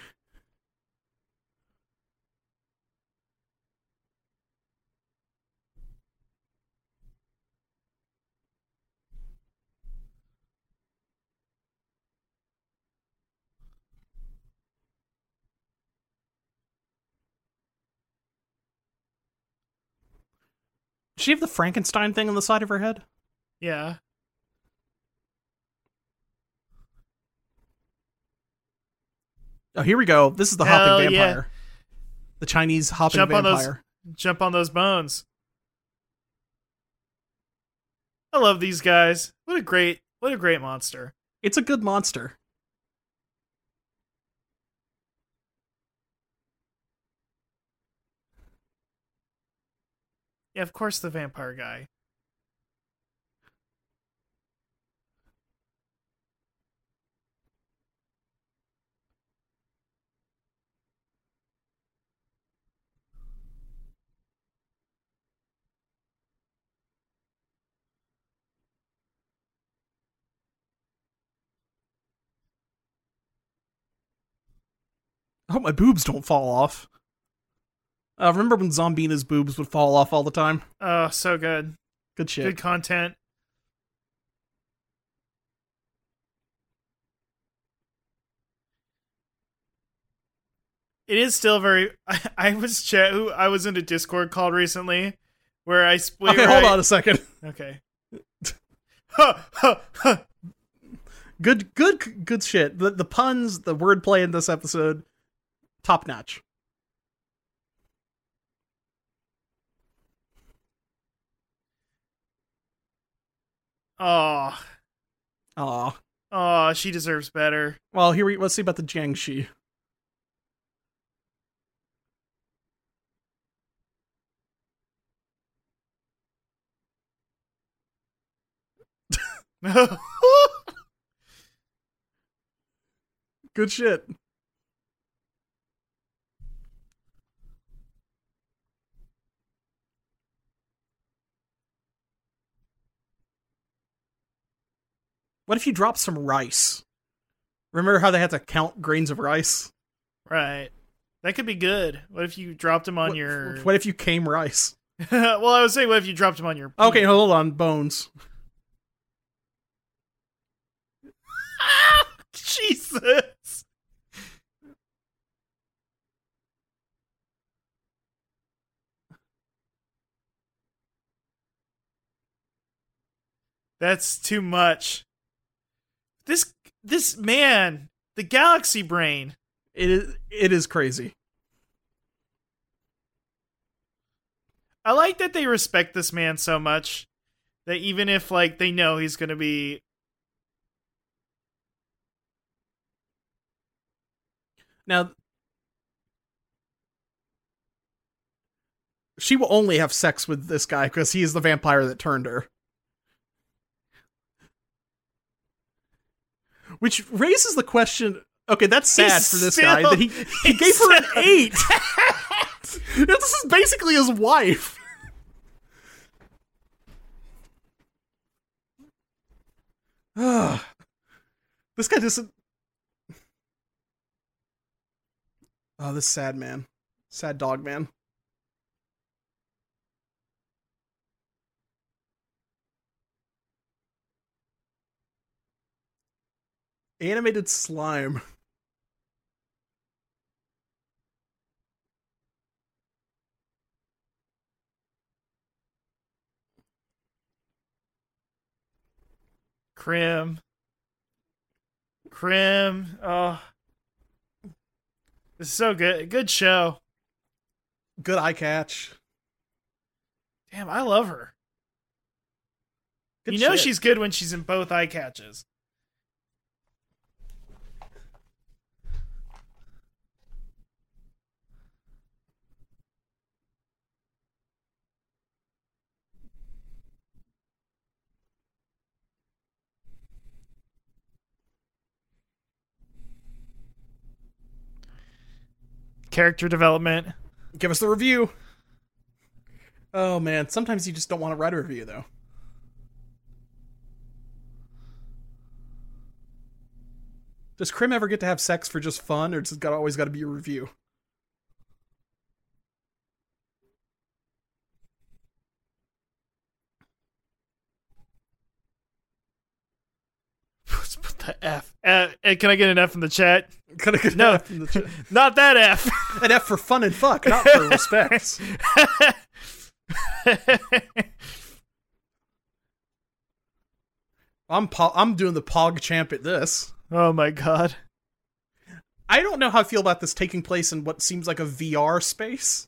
Does she have the Frankenstein thing on the side of her head? Yeah. Oh, here we go. This is the Hell hopping yeah. vampire. The Chinese hopping Jump on those- vampire. Jump on those bones. I love these guys. What a great, what a great monster. It's a good monster. Yeah, of course the vampire guy. I hope my boobs don't fall off. Uh, remember when Zombina's boobs would fall off all the time? Oh, so good. Good shit. Good content. It is still very. I, I was ch- I was in a Discord call recently where I split. Okay, hold on a second. Okay. Good, good, good shit. The the puns, the wordplay in this episode, top notch. Oh, Aw. oh, she deserves better. Well, here we let's see about the Jiangxi. Good shit. What if you drop some rice? Remember how they had to count grains of rice? Right. That could be good. What if you dropped them on What, your? what if you came rice? Well, I was saying, what if you dropped them on your? Okay, hold on. Bones. Jesus. That's too much. This this man, the galaxy brain. It is. It is crazy. I like that they respect this man so much that even if like they know he's gonna be. Now, she will only have sex with this guy because he is the vampire that turned her. Which raises the question, okay, that's sad He's for this still- guy, that he, he gave her an eight. This is basically his wife. This guy doesn't... Oh, this sad man. Sad dog man. Animated slime. Crim. Crim. Oh. This is so good. Good show. Good eye catch. Damn, I love her. Good you know shit. she's good when she's in both eye catches. Character development. Give us the review. Oh man, sometimes you just don't want to write a review though. Does Crim ever get to have sex for just fun, or does it got always got to be a review? Let's put the F. Uh, uh, can I get an F in the chat? Can I get an No. F in the chat? Not that F. An F for fun and fuck, not for respect. I'm po- I'm doing the Pog champ at this. Oh my god. I don't know how I feel about this taking place in what seems like a V R space.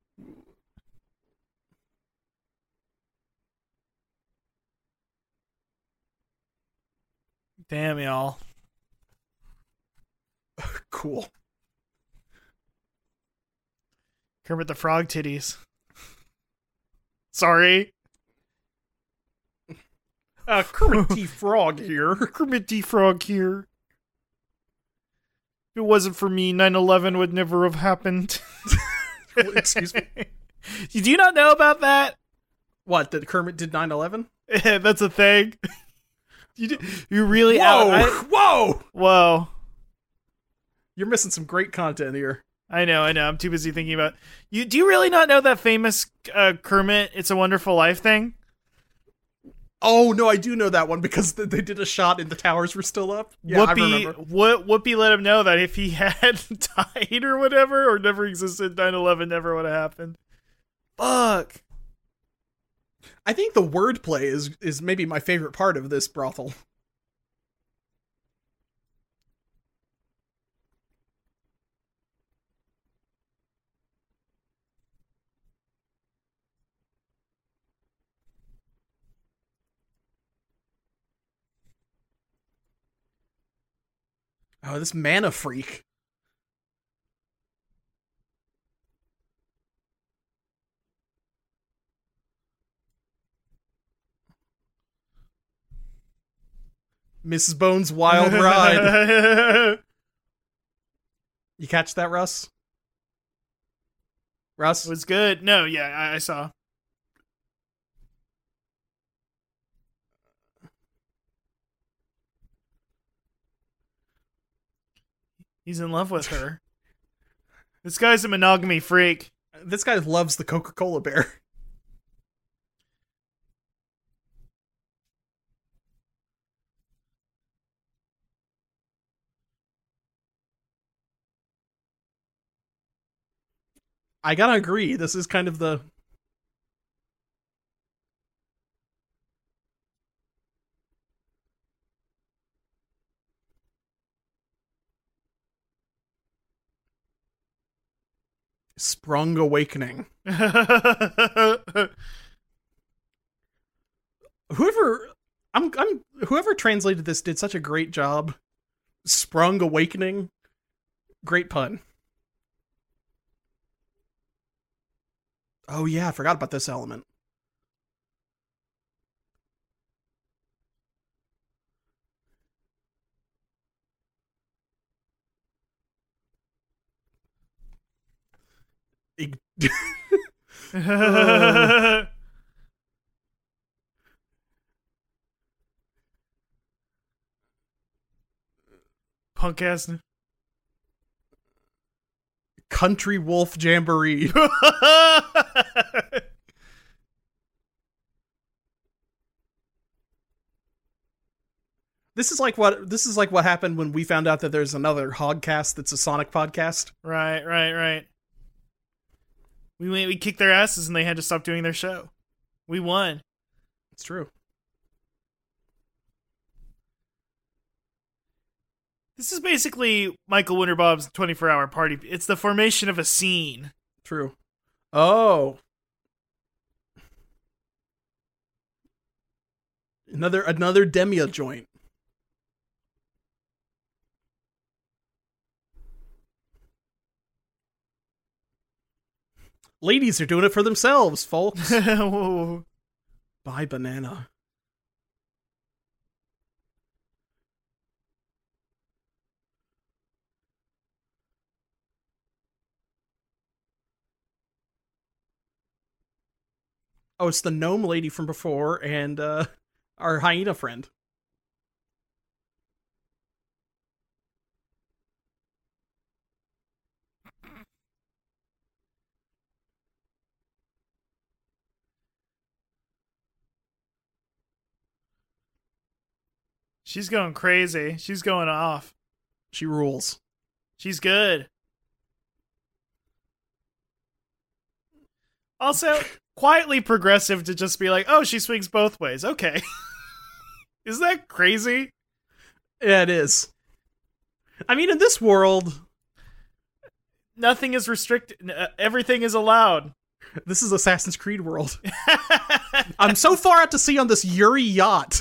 Damn y'all. Cool. Kermit the Frog titties. Sorry. Uh, Kermit T. Frog here. Kermit the Frog here. If it wasn't for me, nine eleven would never have happened. Excuse me. Do you not know about that? What, that Kermit did nine eleven? That's a thing. You, do, you really Whoa! out? I, Whoa! whoa. You're missing some great content here. I know, I know. I'm too busy thinking about you. Do you really not know that famous uh, Kermit "It's a Wonderful Life" thing? Oh no, I do know that one because th- they did a shot and the towers were still up. Yeah, I Whoopi, remember. Wh- Whoopi let him know that if he had died or whatever, or never existed, nine eleven never would have happened. Fuck. I think the wordplay is is maybe my favorite part of this brothel. Oh, this mana freak. Missus Bones' Wild Ride. You catch that, Russ? Russ? It was good. No, yeah, I, I saw. He's in love with her. This guy's a monogamy freak. This guy loves the Coca-Cola bear. I gotta agree, this is kind of the... Sprung Awakening. Whoever... I'm, I'm, whoever translated this did such a great job. Sprung Awakening. Great pun. Oh yeah, I forgot about this element. Ig- uh, Punk ass. Country Wolf Jamboree. This is like what this is like what happened when we found out that there's another Hogcast that's a Sonic podcast. Right, right, right. We went, we kicked their asses and they had to stop doing their show. We won. It's true. This is basically Michael Winterbob's twenty-four hour party. It's the formation of a scene. True. Oh. Another another Demia joint. Ladies are doing it for themselves, folks. Whoa. Buy banana. Oh, it's the gnome lady from before and uh, our hyena friend. She's going crazy. She's going off. She rules. She's good. Also, quietly progressive to just be like, oh, she swings both ways. Okay. Is that crazy? Yeah, it is. I mean, in this world... Nothing is restricted. Everything is allowed. This is Assassin's Creed world. I'm so far out to sea on this Yuri yacht.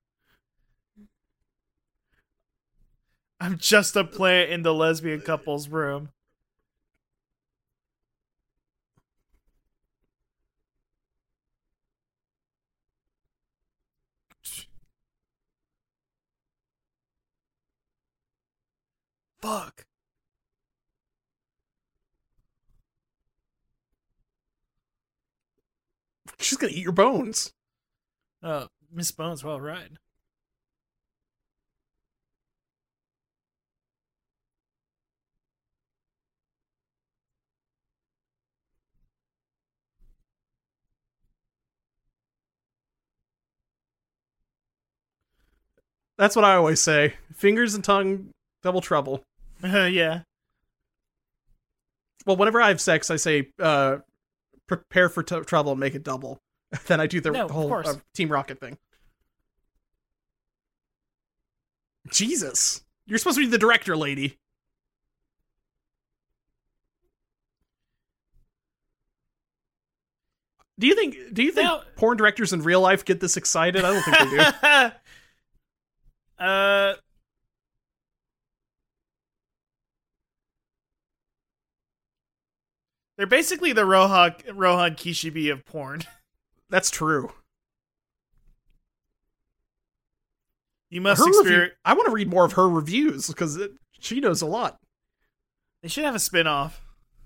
I'm just a plant in the lesbian couple's room. Fuck. She's gonna eat your bones. Oh, Miss Bones, well, right. That's what I always say. Fingers and tongue, double trouble. Yeah. Well, whenever I have sex, I say, uh, prepare for t- trouble and make it double. Then I do the, No, the of whole course. uh, Team Rocket thing. Jesus. You're supposed to be the director, lady. Do you think do you think Now- porn directors in real life get this excited? I don't think they do. uh, they're basically the Rohan Rohan Kishibe of porn. That's true. You must Her experience. review, I want to read more of her reviews because she knows a lot. They should have a spin-off.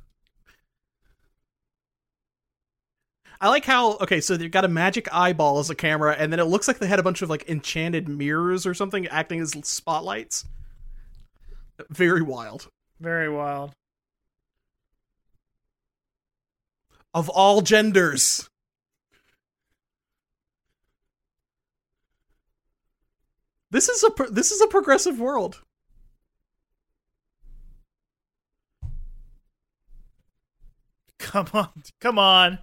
I like how, okay, so they've got a magic eyeball as a camera, and then it looks like they had a bunch of, like, enchanted mirrors or something acting as spotlights. Very wild. Very wild. Of all genders. This is a pro- this is a progressive world. Come on, come on.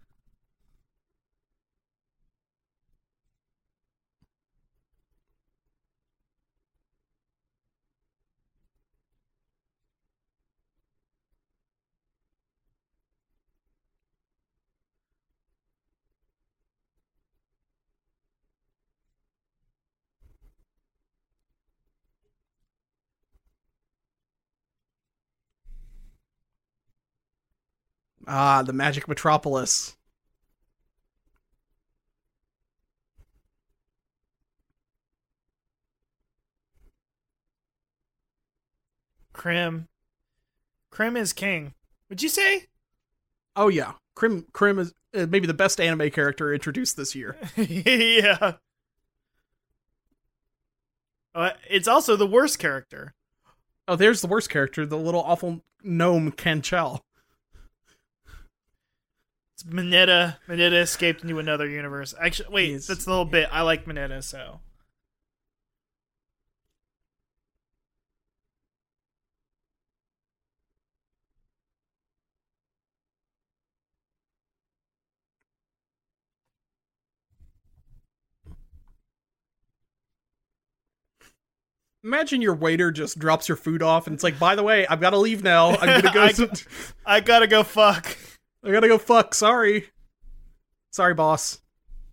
Ah, the magic metropolis. Krim. Krim is king. Would you say? Oh yeah, Krim Krim is uh, maybe the best anime character introduced this year. Yeah. Uh, it's also the worst character. Oh, there's the worst character, the little awful gnome Canchel. It's Mineta. Mineta escaped into another universe. Actually, wait, He's- that's the whole bit. I like Mineta, so. Imagine your waiter just drops your food off and it's like, by the way, I've got to leave now. I'm gonna go. I- s- I gotta go fuck. I gotta go. Fuck. Sorry. Sorry, boss.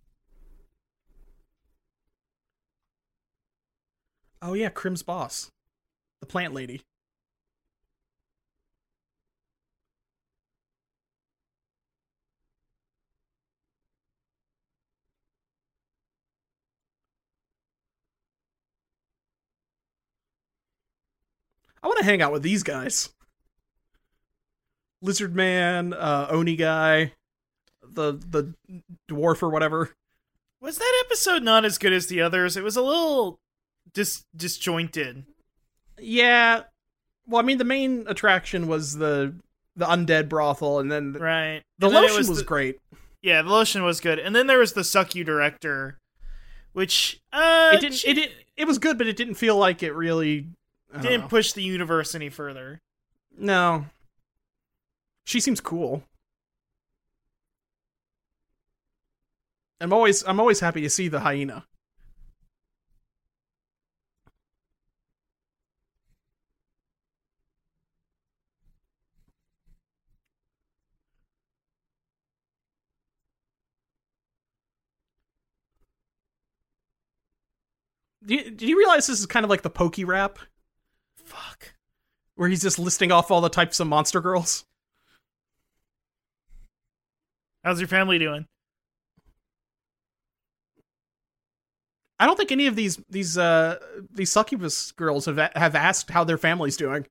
Oh yeah, Krim's boss, the plant lady. I want to hang out with these guys. Lizard Man, uh, Oni guy, the the dwarf or whatever. Was that episode not as good as the others? It was a little dis- disjointed. Yeah. Well, I mean, the main attraction was the the undead brothel, and then the, Right. the And then it lotion was, the- great. Yeah, the lotion was good. And then there was the Suck You director, which uh It didn't. It did. It was good, but it didn't feel like it really I don't didn't know. push the universe any further. No. She seems cool. I'm always I'm always happy to see the hyena. Do you, do you realize this is kind of like the Pokey Rap, Fuck. where he's just listing off all the types of monster girls? How's your family doing? I don't think any of these these uh these succubus girls have a- have asked how their family's doing.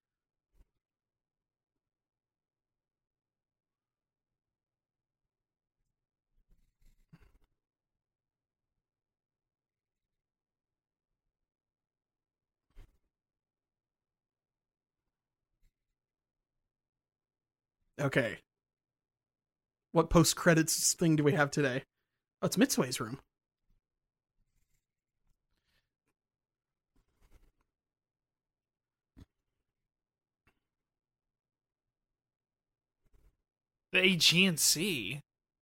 Okay. What post credits thing do we have today? Oh, it's Mitsue's room. The Aegean Sea.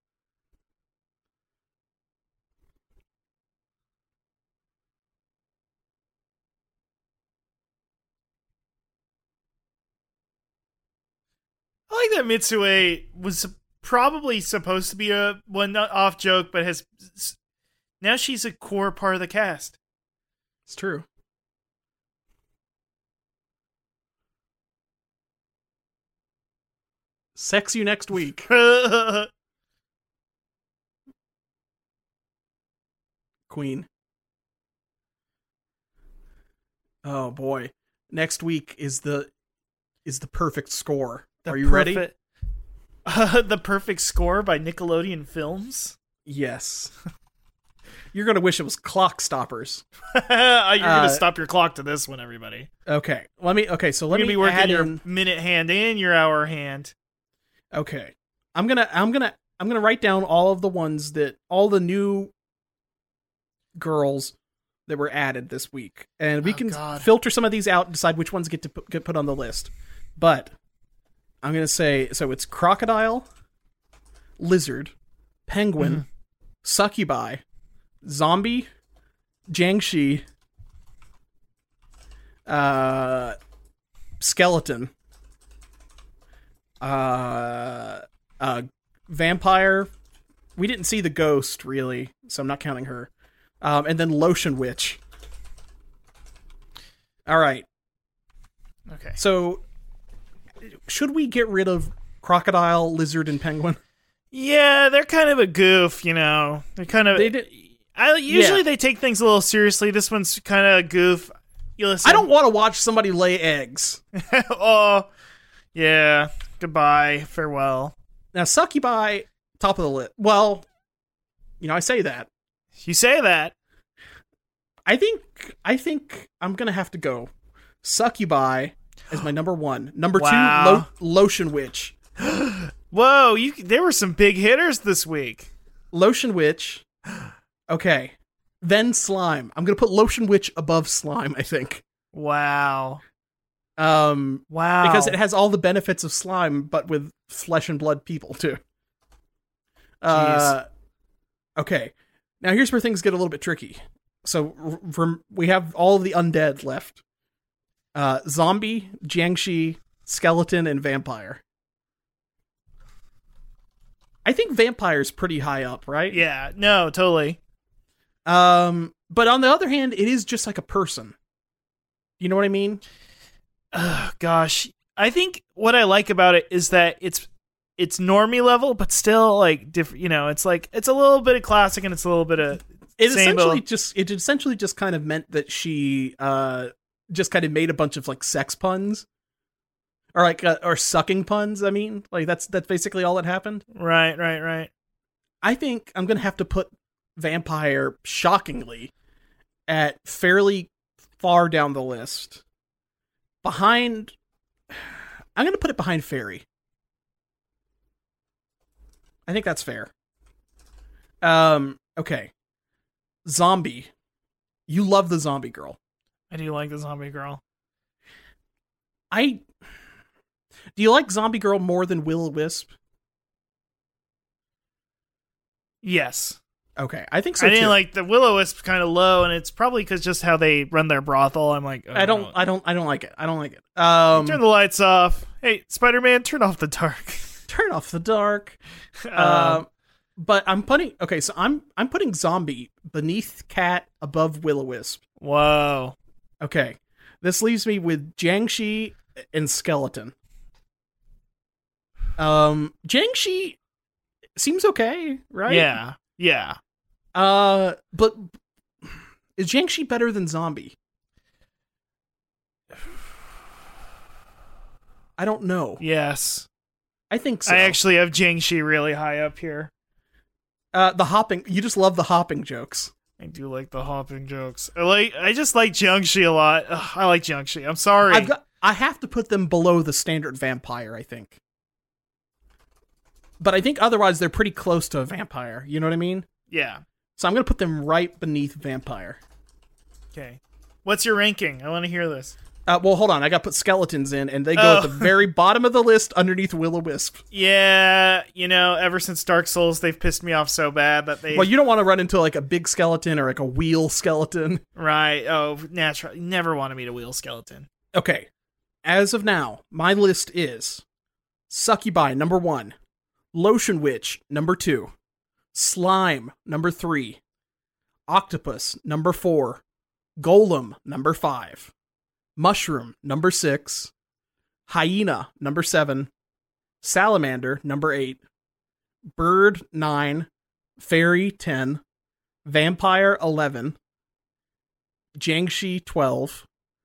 I like that Mitsue was probably supposed to be a one-off joke, but has now she's a core part of the cast. It's true. Sex you next week. Queen. Oh boy. Next week is the is the perfect score. The Are you ready? perfect- Uh, the Perfect Score by Nickelodeon Films. Yes. You're going to wish it was Clock Stoppers. You're Uh, gonna stop your clock to this one, everybody. Okay. Let me Okay, so You're let gonna me be working add your in, minute hand and your hour hand. Okay. I'm going to I'm going to I'm going to write down all of the ones that all the new girls that were added this week. And we Oh, can God. filter some of these out and decide which ones get to put, get put on the list. But I'm going to say, so it's Crocodile, Lizard, Penguin, Mm-hmm. Succubi, Zombie, Jiangshi, uh, Skeleton, uh, uh, Vampire. We didn't see the ghost, really, so I'm not counting her. Um, and then Lotion Witch. All right. Okay. So, should we get rid of Crocodile, Lizard, and Penguin? Yeah, they're kind of a goof, you know. They're kind of. They did. I usually Yeah. they take things a little seriously. This one's kind of a goof. You listen. I don't want to watch somebody lay eggs. Oh, yeah. Goodbye. Farewell. Now, Succubi, top of the list. Well, you know, I say that. You say that. I think I think I'm gonna have to go Succubi as my number one. Number Wow. two, Lo- Lotion Witch. Whoa, you. There were some big hitters this week. Lotion Witch. Okay. Then Slime. I'm gonna put Lotion Witch above Slime, I think. Wow. Um Wow. because it has all the benefits of slime, but with flesh and blood people too. Uh, okay, now here's where things get a little bit tricky. So r- from we have all of the undead left: uh, zombie, Jiangshi, skeleton, and vampire. I think vampire's pretty high up, right? Yeah. No. Totally. Um, but on the other hand, it is just like a person. You know what I mean? Ugh, gosh, I think what I like about it is that it's it's normie level, but still like different. You know, it's like it's a little bit of classic and it's a little bit of It same essentially old- just it essentially just kind of meant that she uh just kind of made a bunch of like sex puns, or like uh, or sucking puns. I mean, like that's that's basically all that happened. right, right, right. I think I'm gonna have to put vampire, shockingly, at fairly far down the list. Behind, I'm gonna put it behind fairy. I think that's fair. Um. Okay. Zombie. You love the zombie girl. I do like the zombie girl. I. Do you like Zombie Girl more than Will-O-Wisp? Yes, Okay, I think so I didn't too. like the Will-O-Wisp kind of low, and it's probably because just how they run their brothel. I'm like, oh, I don't. no. I don't. I don't like it. I don't like it. Um. turn the lights off. Hey, Spider-Man, turn off the dark. turn off the dark. Um, Um. But I'm putting. Okay, so I'm I'm putting Zombie beneath Cat, above Will-O-Wisp. whoa. Okay, this leaves me with Jiangshi and Skeleton. Um, Jiangshi seems okay, right? Yeah, yeah. Uh, but is Jiangshi better than Zombie? I don't know. Yes. I think so. I actually have Jiangshi really high up here. uh, the hopping. You just love the hopping jokes. I do like the hopping jokes. I like. I just like Jiangshi a lot. Ugh, I like Jiangshi. I'm sorry. I've got. I have to put them below the standard vampire, I think. But I think otherwise they're pretty close to a vampire. You know what I mean? yeah. So I'm gonna put them right beneath vampire. Okay. What's your ranking? I want to hear this. Uh, well, hold on. I got to put skeletons in, and they go Oh. at the very bottom of the list underneath Will-O-Wisp. Yeah, you know, ever since Dark Souls, they've pissed me off so bad that they... Well, you don't want to run into like a big skeleton or like a wheel skeleton. Right, oh, natural. You never want to meet a wheel skeleton. Okay. As of now, my list is Succubi, number one. Lotion Witch, number two. Slime, number three. Octopus, number four. Golem, number five. Mushroom, number six. Hyena, number seven. Salamander, number eight. Bird, nine. Fairy, ten. Vampire, eleven. Jiangshi, twelve.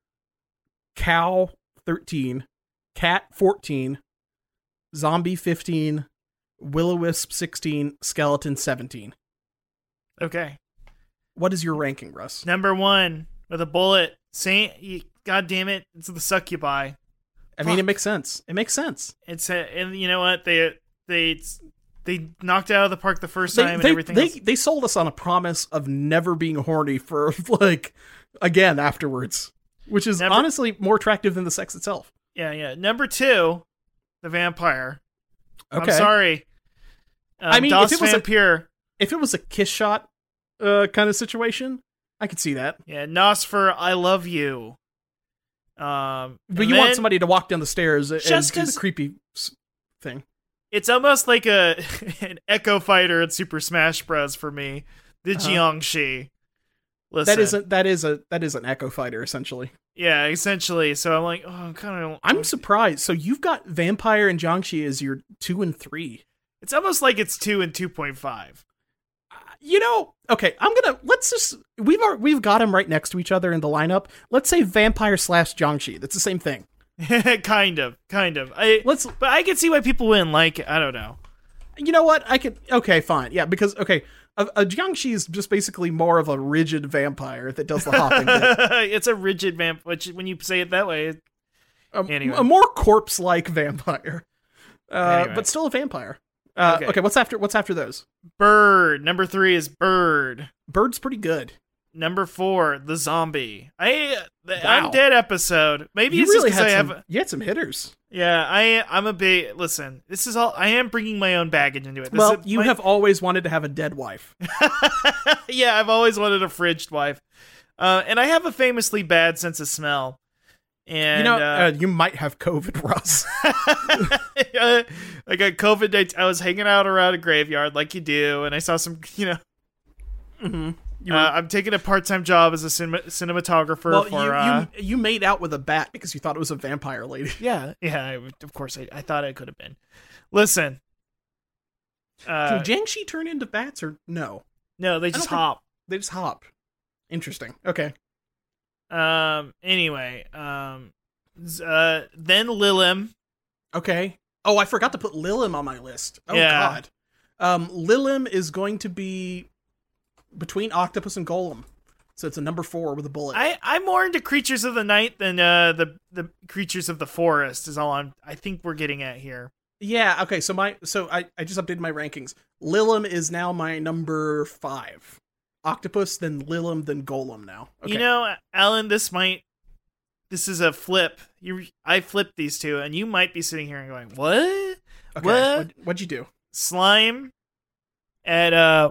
Cow, thirteen. Cat, fourteen. Zombie, fifteen. Will-O-Wisp, sixteen. Skeleton, seventeen. Okay. What is your ranking, Russ? Number one, with a bullet. Saint, God damn it, it's the Succubi. I mean, Fuck. it makes sense. It makes sense. It's a, and you know what? They they they knocked it out of the park the first They, time and they, everything they, else. they sold us on a promise of never being horny for, like, again afterwards, which is Never- honestly more attractive than the sex itself. Yeah, yeah. Number two, the vampire. Okay. I'm sorry. Um, I mean, Das if it was a- Vampire. If it was a kiss shot uh, kind of situation, I could see that. Yeah, Nos for I love you. Um, But and you want then somebody to walk down the stairs and Just do the 'cause- creepy s- thing. It's almost like a an Echo Fighter in Super Smash Bros. For me. The Uh-huh. Jiangshi. Listen. That isn't that is a that is an Echo Fighter essentially. Yeah, essentially. So I'm like, oh, I'm kind of. I'm surprised. So you've got Vampire and Jiangshi as your two and three. It's almost like it's two and two point five. You know, okay, I'm gonna let's just we've ar- we've got them right next to each other in the lineup. Let's say Vampire slash Jiangshi. That's the same thing. kind of, kind of. I Let's. but I can see why people win. Like, I don't know. You know what? I could. Okay, fine. Yeah, because okay, a, a Jiangshi is just basically more of a rigid vampire that does the hopping bit. It's a rigid vamp. Which, when you say it that way, it- A, Anyway. a more corpse-like vampire, uh, Anyway. but still a vampire. Uh, okay. Okay. what's after? What's after those? Bird. Number three is Bird. Bird's pretty good. Number four, the zombie. I the Wow. I'm dead episode. Maybe You it's really just 'cause had I some. have. You had some hitters. Yeah, I I'm a big listen. This is all. I am bringing my own baggage into it. This Well, is you my- have always wanted to have a dead wife. yeah, I've always wanted a fridged wife, uh, and I have a famously bad sense of smell. And You know, uh, uh, you might have COVID, Russ. uh, I got COVID. night- I was hanging out around a graveyard like you do, and I saw some. You know, mm-hmm. You uh, I'm taking a part-time job as a cinema- cinematographer well, for. you, uh, you you made out with a bat because you thought it was a vampire lady. Yeah, yeah. I, of course, I, I thought it could have been. Listen, uh, Can Jiangshi turn into bats or no? no, they don't just think- hop. They just hop. Interesting. Okay. Um. Anyway, um, z- uh, then Lilim. Okay. Oh, I forgot to put Lilim on my list. Oh Yeah. God. Um, Lilim is going to be between Octopus and Golem, so it's a number four with a bullet. I I'm more into creatures of the night than uh the the creatures of the forest. Is all I'm. I think we're getting at here. Yeah. Okay. So my so I I just updated my rankings. Lilim is now my number five. Octopus, then Lilim, then Golem. Now. Okay. You know, Alan, this might. This is a flip. You, I flipped these two, and you might be sitting here and going, "What? Okay. what? What, what'd you do? Slime at uh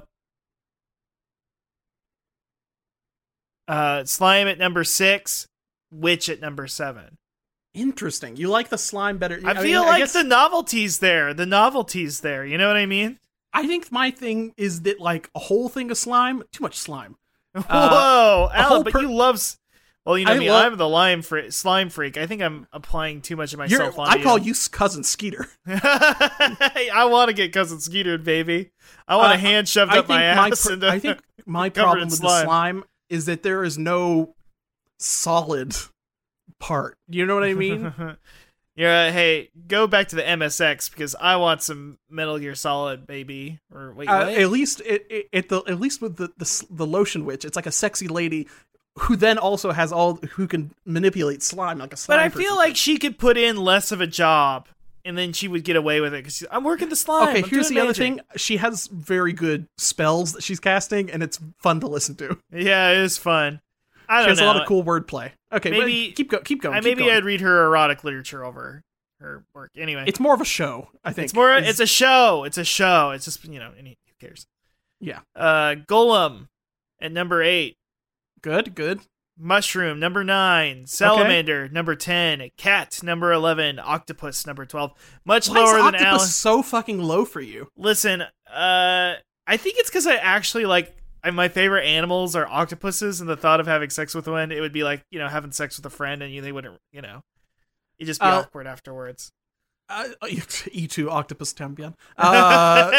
uh slime at number six, witch at number seven. Interesting. You like the slime better. I, mean, feel I like guess- the novelty's there. The novelty's there. You know what I mean? I think my thing is that like a whole thing of slime, too much slime. Whoa, whole Alan, but per- you love. s- Well, you know I me. love- I'm the lime fr- slime freak. I think I'm applying too much of You're, myself on I call you. you cousin Skeeter. I want to get cousin Skeetered, baby. I want Uh, a hand shoved I up my think my ass. pr- into- I think my covered problem in with slime. the slime is that there is no solid part. You know what I mean? Yeah, hey, go back to the M S X because I want some Metal Gear Solid, baby. Or wait, uh, what? at least it, it, at the at least with the, the s- the lotion witch, it's like a sexy lady who then also has all who can manipulate slime like a slime. but I person. feel like she could put in less of a job, and then she would get away with it because I'm working the slime. Okay, I'm here's the doing other magic. thing. She has very good spells that she's casting, and it's fun to listen to. Yeah, it is fun. I She don't has know. a lot of cool wordplay. Okay, maybe but keep go, keep going. I, keep maybe going. I'd read her erotic literature over her work. Anyway, It's more of a show, I think. it's more. It's a show. It's a show. It's just you know. Any, who cares? yeah. Uh, Golem at number eight. Good, good. Mushroom number nine, Salamander number ten, Cat number eleven, Octopus number twelve. Much Why lower is than Octopus Alan. so fucking low for you? Listen, uh, I think it's because I actually like I, my favorite animals are octopuses, and the thought of having sex with one, it would be like you know having sex with a friend, and you they wouldn't you know, it'd just be Uh, awkward afterwards. Uh, E two Octopus Champion. Uh,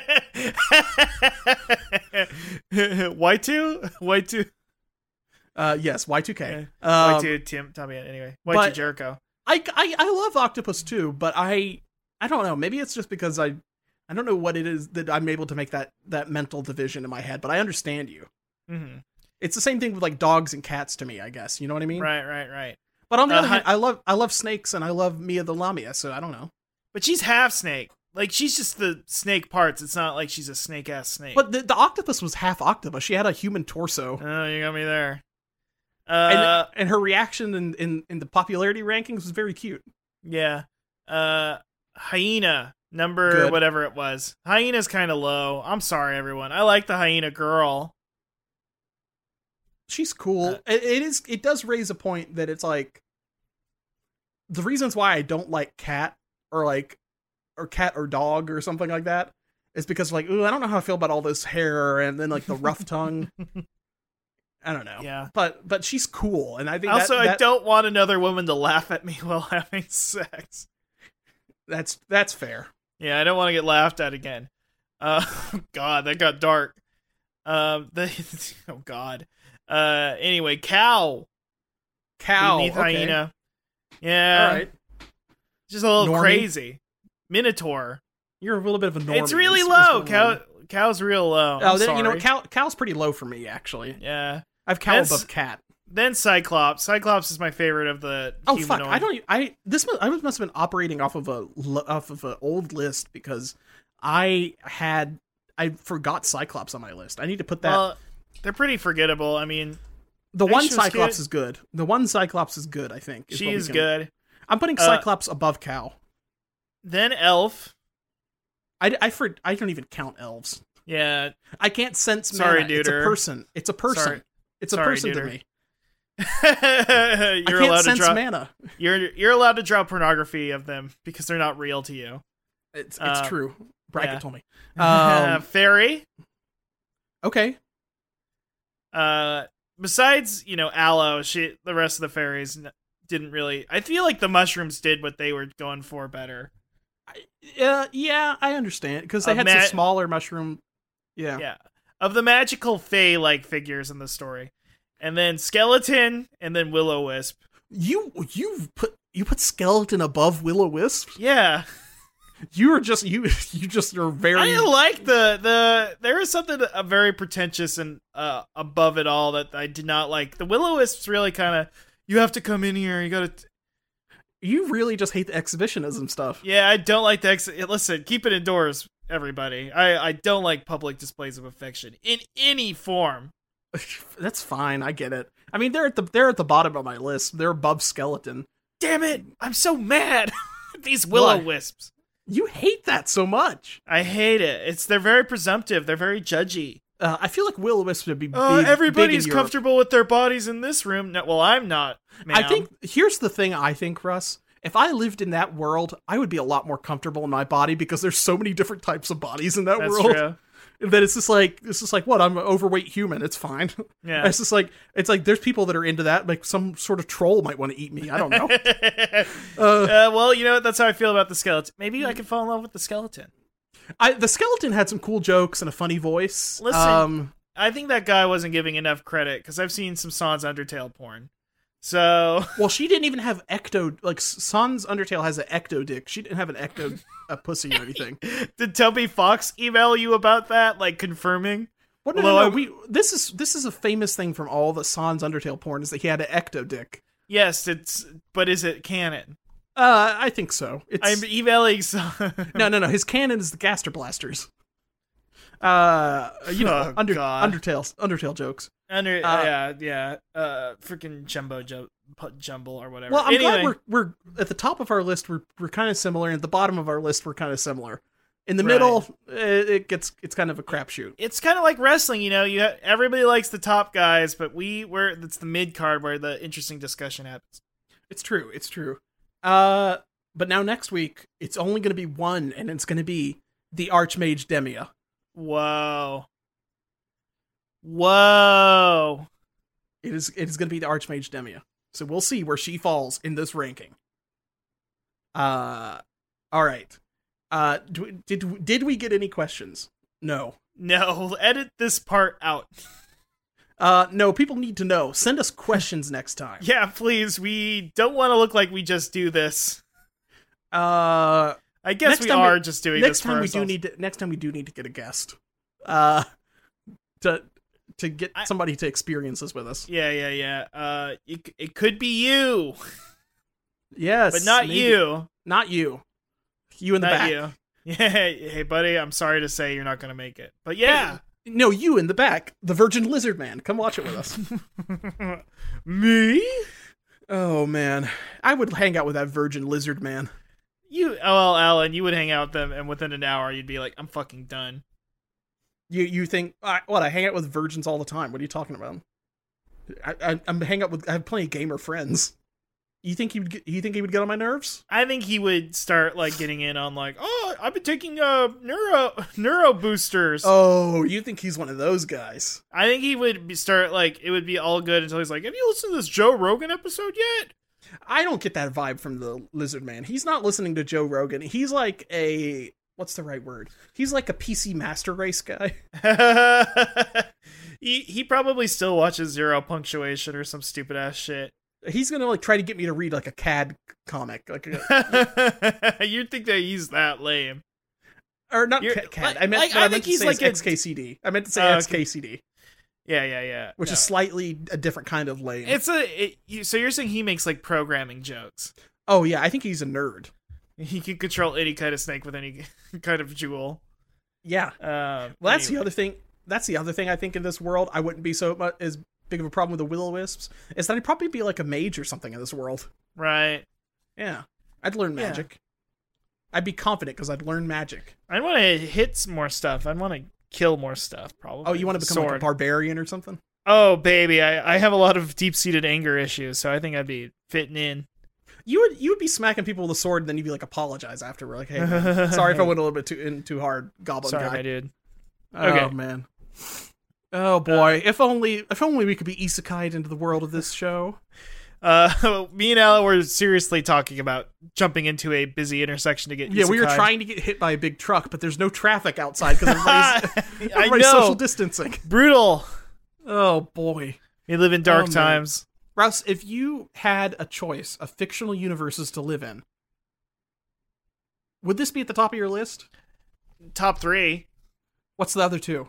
Y two, Y two, uh, yes, Y two K. Y Um, two. Tim, Tommy. Anyway, Y but- two Jericho. I, I I love Octopus too, but I I don't know. Maybe it's just because I I don't know what it is that I'm able to make that that mental division in my head. But I understand you. Mm-hmm. It's the same thing with like dogs and cats to me. I guess you know what I mean. Right, right, right. But on the Uh, other hand, hi- I love I love snakes and I love Mia the Lamia. So I don't know. But she's half snake. Like she's just the snake parts. It's not like she's a snake ass snake. But the, the octopus was half octopus. She had a human torso. Oh, you got me there. And, Uh, and her reaction in, in, in the popularity rankings was very cute. yeah. Uh, hyena number Good. whatever it was. Hyena's kind of low. I'm sorry, everyone. I like the hyena girl. She's cool. Uh, it, it is. It does raise a point that it's like the reasons why I don't like cat or like or cat or dog or something like that is because like ooh, I don't know how I feel about all this hair and then like the rough tongue. I don't know. Yeah. But but she's cool, and I think Also, that, I that- don't want another woman to laugh at me while having sex. That's that's fair. Yeah, I don't want to get laughed at again. Uh, God, that got dark. Um, the oh God. Uh, anyway, cow. Cow. Beneath okay. hyena. Yeah. All right. Just a little Normie. crazy. Minotaur. You're a little bit of a normie. It's really It's- low. it's Cow. really- Cow's real low. Oh, I'm then, you know, sorry. cow. Cow's pretty low for me actually. Yeah. I've cow That's- above cat. Then Cyclops. Cyclops is my favorite of the. Oh humanoid. fuck! I don't. e- I this must, I must have been operating off of a lo- off of an old list because I had I forgot Cyclops on my list. I need to put that. Well, they're pretty forgettable. I mean, the I one think she was Cyclops good. is good. The one Cyclops is good. I think is she what we is can- good. I'm putting Uh, Cyclops above Cow. Then Elf. I I for, I don't even count elves. Yeah. I can't sense. Sorry, mana. It's a duder. person. It's a person. Sorry. It's a Sorry, person to duder. me. you're I can't allowed to sense draw. mana. You're you're allowed to draw pornography of them because they're not real to you. It's it's Uh, true. Bracket yeah. told me. Um, Fairy. okay. Uh, besides, you know, Aloe, she the rest of the fairies n- didn't really. I feel like the mushrooms did what they were going for better. Uh, yeah, I understand because they A had ma- some smaller mushroom. Yeah. Yeah, of the magical fae like figures in the story, and then skeleton, and then Will-O-Wisp. You you put you put skeleton above Will-O-Wisp. Yeah, You are just you you just you're very. I like the the. There is something uh, very pretentious and uh, above it all that I did not like. The Will-O-Wisp's really kind of. You have to come in here. You gotta. T- You really just hate the exhibitionism stuff. Yeah, I don't like the ex- listen, keep it indoors, everybody. I, I don't like public displays of affection in any form. That's fine. I get it. I mean, they're at the they're at the bottom of my list. They're above skeleton. Damn it! I'm so mad. These Will-O-Wisps. You hate that so much. I hate it. It's they're very presumptive. They're very judgy. Uh, I feel like Will-O-Wisp would be. Oh, big, everybody's big in Europe. comfortable with their bodies in this room. No, well, I'm not. Ma'am. I think here's the thing. I think Russ. If I lived in that world, I would be a lot more comfortable in my body because there's so many different types of bodies in that that's world. true. That it's just like it's just like what I'm an overweight human. It's fine. Yeah. It's just like it's like there's people that are into that. Like some sort of troll might want to eat me. I don't know. uh, uh, well, you know what? That's how I feel about the skeleton. Maybe I could fall in love with the skeleton. I the skeleton had some cool jokes and a funny voice. Listen, um, I think that guy wasn't giving enough credit because I've seen some Sans Undertale porn. So well, she didn't even have ecto. Like Sans Undertale has an ecto dick. She didn't have an ecto a pussy or anything. did Toby Fox email you about that, like confirming? Well, no, Although no, no. I'm- We this is this is a famous thing from all the Sans Undertale porn is that he had an ecto dick. Yes, it's. But is it canon? Uh, I think so. It's I'm emailing. Some... no, no, no. His canon is the Gaster Blasters. Uh, you know, Oh, under, God. Undertale, Undertale jokes. Under Uh, yeah, yeah. Uh freaking jumbo ju- pu- jumble or whatever. Well, I'm anyway, glad we're we're at the top of our list. We're we're kind of similar, and at the bottom of our list, we're kind of similar. In the Right. middle, it, it gets it's kind of a crapshoot. it's kind of like wrestling, you know. You ha- everybody likes the top guys, but we we're it's the mid card where the interesting discussion happens. It's true. It's true. Uh, but now next week, it's only going to be one, and it's going to be the Archmage Demia. Whoa. Whoa. It is it is going to be the Archmage Demia. So we'll see where she falls in this ranking. Uh, all right. Uh, do, did did we get any questions? No. No, edit this part out. Uh, no. People need to know. Send us questions next time. Yeah, please. We don't want to look like we just do this. Uh, I guess Next we time are we- just doing next this for time we ourselves. do need to. Next time we do need to get a guest. Uh, to to get I- somebody to experience this with us. Yeah, yeah, yeah. Uh, it, it could be you, Yes, but not maybe. you. Not you. You in the Not back. you. Yeah, hey, buddy. I'm sorry to say you're not gonna make it, but yeah. No, you in the back. The Virgin Lizard Man. Come watch it with us. Me? Oh man, I would hang out with that Virgin Lizard Man. You? Oh, well, Alan, you would hang out with them, and within an hour, you'd be like, "I'm fucking done." You you think I, what? I hang out with virgins all the time. What are you talking about? I, I I'm hang out with. I have plenty of gamer friends. You think he would? Get, you think he would get on my nerves? I think he would start like getting in on like, "Oh, I've been taking uh neuro neuro boosters." Oh, you think he's one of those guys? I think he would be start like it would be all good until he's like, "Have you listened to this Joe Rogan episode yet?" I don't get that vibe from the Lizard Man. He's not listening to Joe Rogan. He's like a what's the right word? He's like a P C Master Race guy. he he probably still watches Zero Punctuation or some stupid ass shit. He's gonna like try to get me to read like a C A D comic, like a, You'd think that he's that lame. or not You're- C A D. like- I meant, like, what I I meant think to he's say like is a- X K C D. I meant to say Oh, okay. X K C D, Yeah, yeah, yeah. which No. is slightly a different kind of lame. It's a it, you, so you're saying he makes like programming jokes. Oh yeah, I think he's a nerd. He can control any kind of snake with any kind of jewel. Yeah. Um, Well, that's the anyway. other thing. That's the other thing I think in this world. I wouldn't be so much as big of a problem with the will-o-wisps. Is that I'd probably be like a mage or something in this world. Right. Yeah, I'd learn Yeah. magic. I'd be confident because I'd learn magic. I want to hit some more stuff. I want to kill more stuff. Probably. Oh, you want to become like a Sword. barbarian or something? Oh, baby, I, I have a lot of deep-seated anger issues, so I think I'd be fitting in. You would you would be smacking people with a sword, and then you'd be like apologize after. We're like, hey, man, sorry if I went a little bit too in too hard, goblin Sorry, guy. my dude. Oh Okay. man. Oh boy, if only if only we could be isekai'd into the world of this show. Uh, me and Ella were seriously talking about jumping into a busy intersection to get Yeah, we were isekai. trying to get hit by a big truck, but there's no traffic outside because everybody's, I everybody's know. social distancing. Brutal. Oh boy. We live in dark Oh, man. times. Rouse, if you had a choice of fictional universes to live in, would this be at the top of your list? Top three. What's the other two?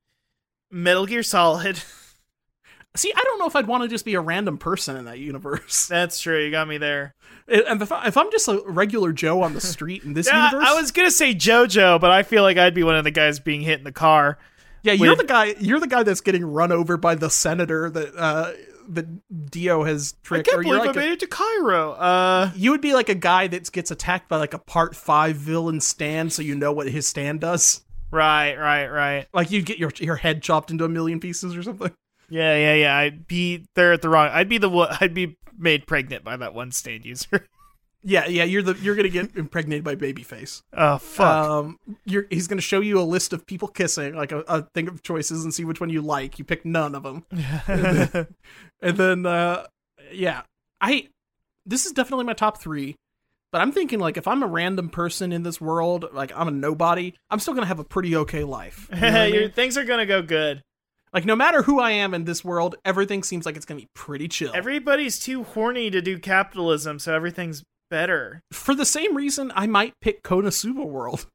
Metal Gear Solid. See, I don't know if I'd want to just be a random person in that universe. That's true. You got me there. And if, I, if I'm just a regular Joe on the street in this Yeah, universe, I was gonna say JoJo, but I feel like I'd be one of the guys being hit in the car. yeah, you're with- the guy. You're the guy that's getting run over by the senator that uh, that Dio has I tricked. can't Or you're believe like I a- made it to Cairo. Uh, you would be like a guy that gets attacked by like a part five villain stand, so you know what his stand does. right, right, right. Like you get your your head chopped into a million pieces or something. Yeah, yeah, yeah. I'd be there at the wrong. I'd be the one. I'd be made pregnant by that one stand user. Yeah, yeah, you're the you're gonna get impregnated by Babyface. Oh fuck. Um, you're he's gonna show you a list of people kissing, like a, a thing of choices, and see which one you like. You pick none of them, and then, and then uh, yeah, I this is definitely my top three. But I'm thinking like if I'm a random person in this world, like I'm a nobody, I'm still gonna have a pretty okay life. You know what I Your mean? things are gonna go good. Like no matter who I am in this world, everything seems like it's gonna be pretty chill. Everybody's too horny to do capitalism, so everything's better. For the same reason, I might pick Konosuba World.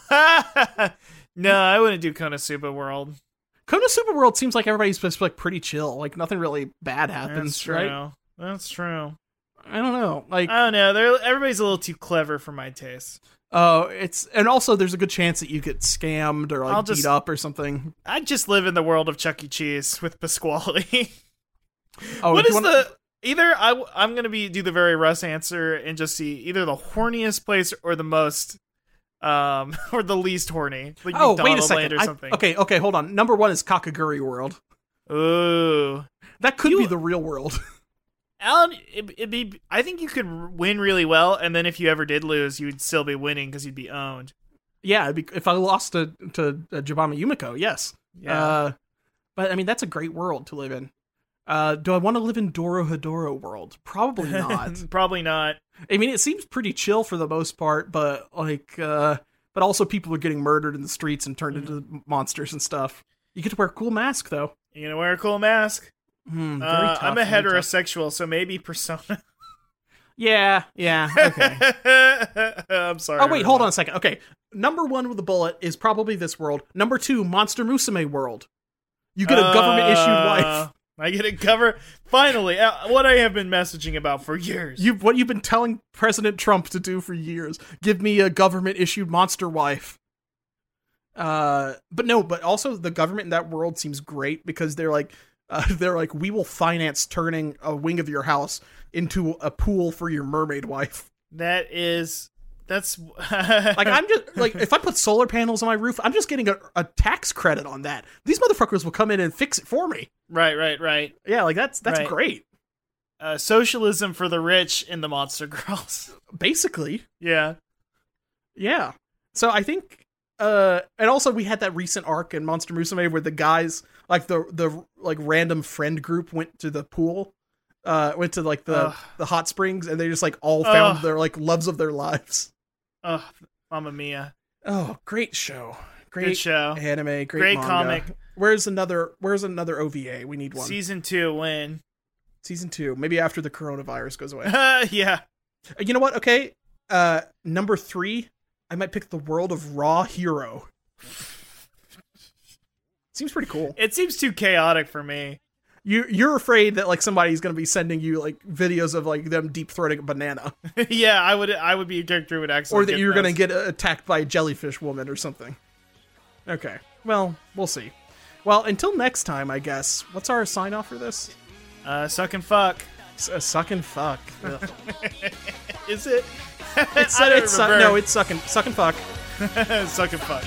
No, I wouldn't do Konosuba World. Konosuba World seems like everybody's just like pretty chill. Like nothing really bad happens, That's true. right? That's true. I don't know. Like I don't know. They're everybody's a little too clever for my taste. Oh, it's and also there's a good chance that you get scammed or like I'll just- beat up or something. I'd just live in the world of Chuck E. Cheese with Pasquale. Oh, What if is you wanna- the either? I I'm gonna be do the very Russ answer and just see either the horniest place or the most, um, or the least horny. Like Oh, wait a McDonaldland second. or I- something. okay, okay, hold on. Number one is Kakaguri World. Ooh, That could You- be the real world. Alan, it, it'd be. I think you could win really well, and then if you ever did lose, you would still be winning because you'd be owned. Yeah, it'd be, if I lost to to uh, Jabama Yumiko, yes. Yeah. Uh, but I mean, that's a great world to live in. Uh, do I want to live in Dorohedoro World? Probably not. Probably not. I mean, it seems pretty chill for the most part, but like, uh, but also people are getting murdered in the streets and turned Mm-hmm. into monsters and stuff. You get to wear a cool mask though. You gonna wear a cool mask? Hmm, very Uh, tough, I'm a very tough. heterosexual, so maybe Persona. Yeah, yeah. Okay. I'm sorry. Oh wait, hold everyone. on a second. Okay, number one with a bullet is probably this world. Number two, Monster Musume World. You get a government issued wife. Uh, I get a cover. Finally, uh, what I have been messaging about for years. You what you've been telling President Trump to do for years. Give me a government issued monster wife. Uh, but no, but also the government in that world seems great because they're like, uh, they're like, we will finance turning a wing of your house into a pool for your mermaid wife. That is, that's Like I'm just like, if I put solar panels on my roof, I'm just getting a, a tax credit on that. These motherfuckers will come in and fix it for me. right, right, right. Yeah, like that's that's Right. great. Uh, socialism for the rich in the Monster Girls. Basically. Yeah. Yeah. So I think uh and also we had that recent arc in Monster Musume where the guys like the the like random friend group went to the pool. Uh went to like the Ugh. the hot springs and they just like all found Ugh. their like loves of their lives. Oh, Mamma Mia. Oh, great show. Great Good show. anime, great, Great manga. comic. Where's another where's another O V A? We need one. Season two win. Season two, maybe after the coronavirus goes away. Yeah. You know what? Okay. Uh number three, I might pick the world of Raw Hero. Seems pretty cool. It seems too chaotic for me. You you're afraid that like somebody's gonna be sending you like videos of like them deep throating a banana, Yeah, I would I would be a character who would actually or that get you're gonna those. get attacked by a jellyfish woman or something. Okay, well we'll see. Well, until next time, I guess. What's our sign off for this? uh suck and fuck. S- uh, suck and fuck. Ugh. Is it? It's, I don't it's su- remember. no, it's suck and suck and fuck. Suck and fuck.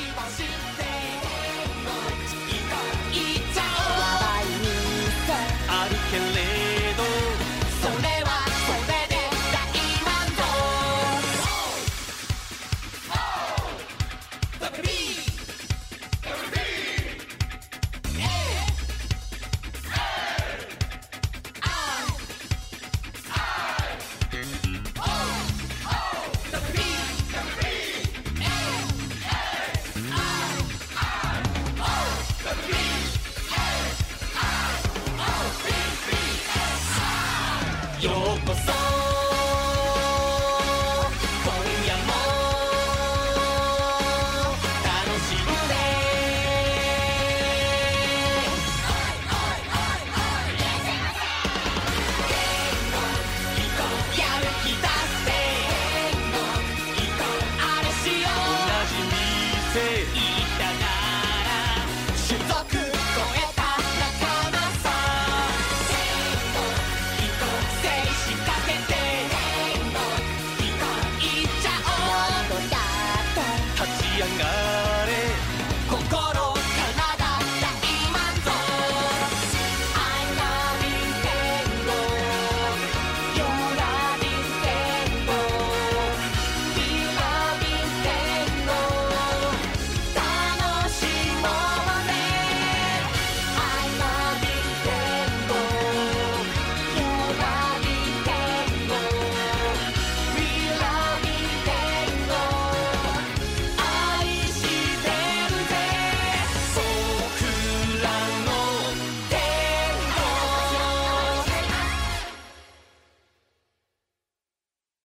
あるけれどそれはそれで大満足 The beat The beat Hey I I Oh Oh The beat The beat Hey I I Oh The beat Yo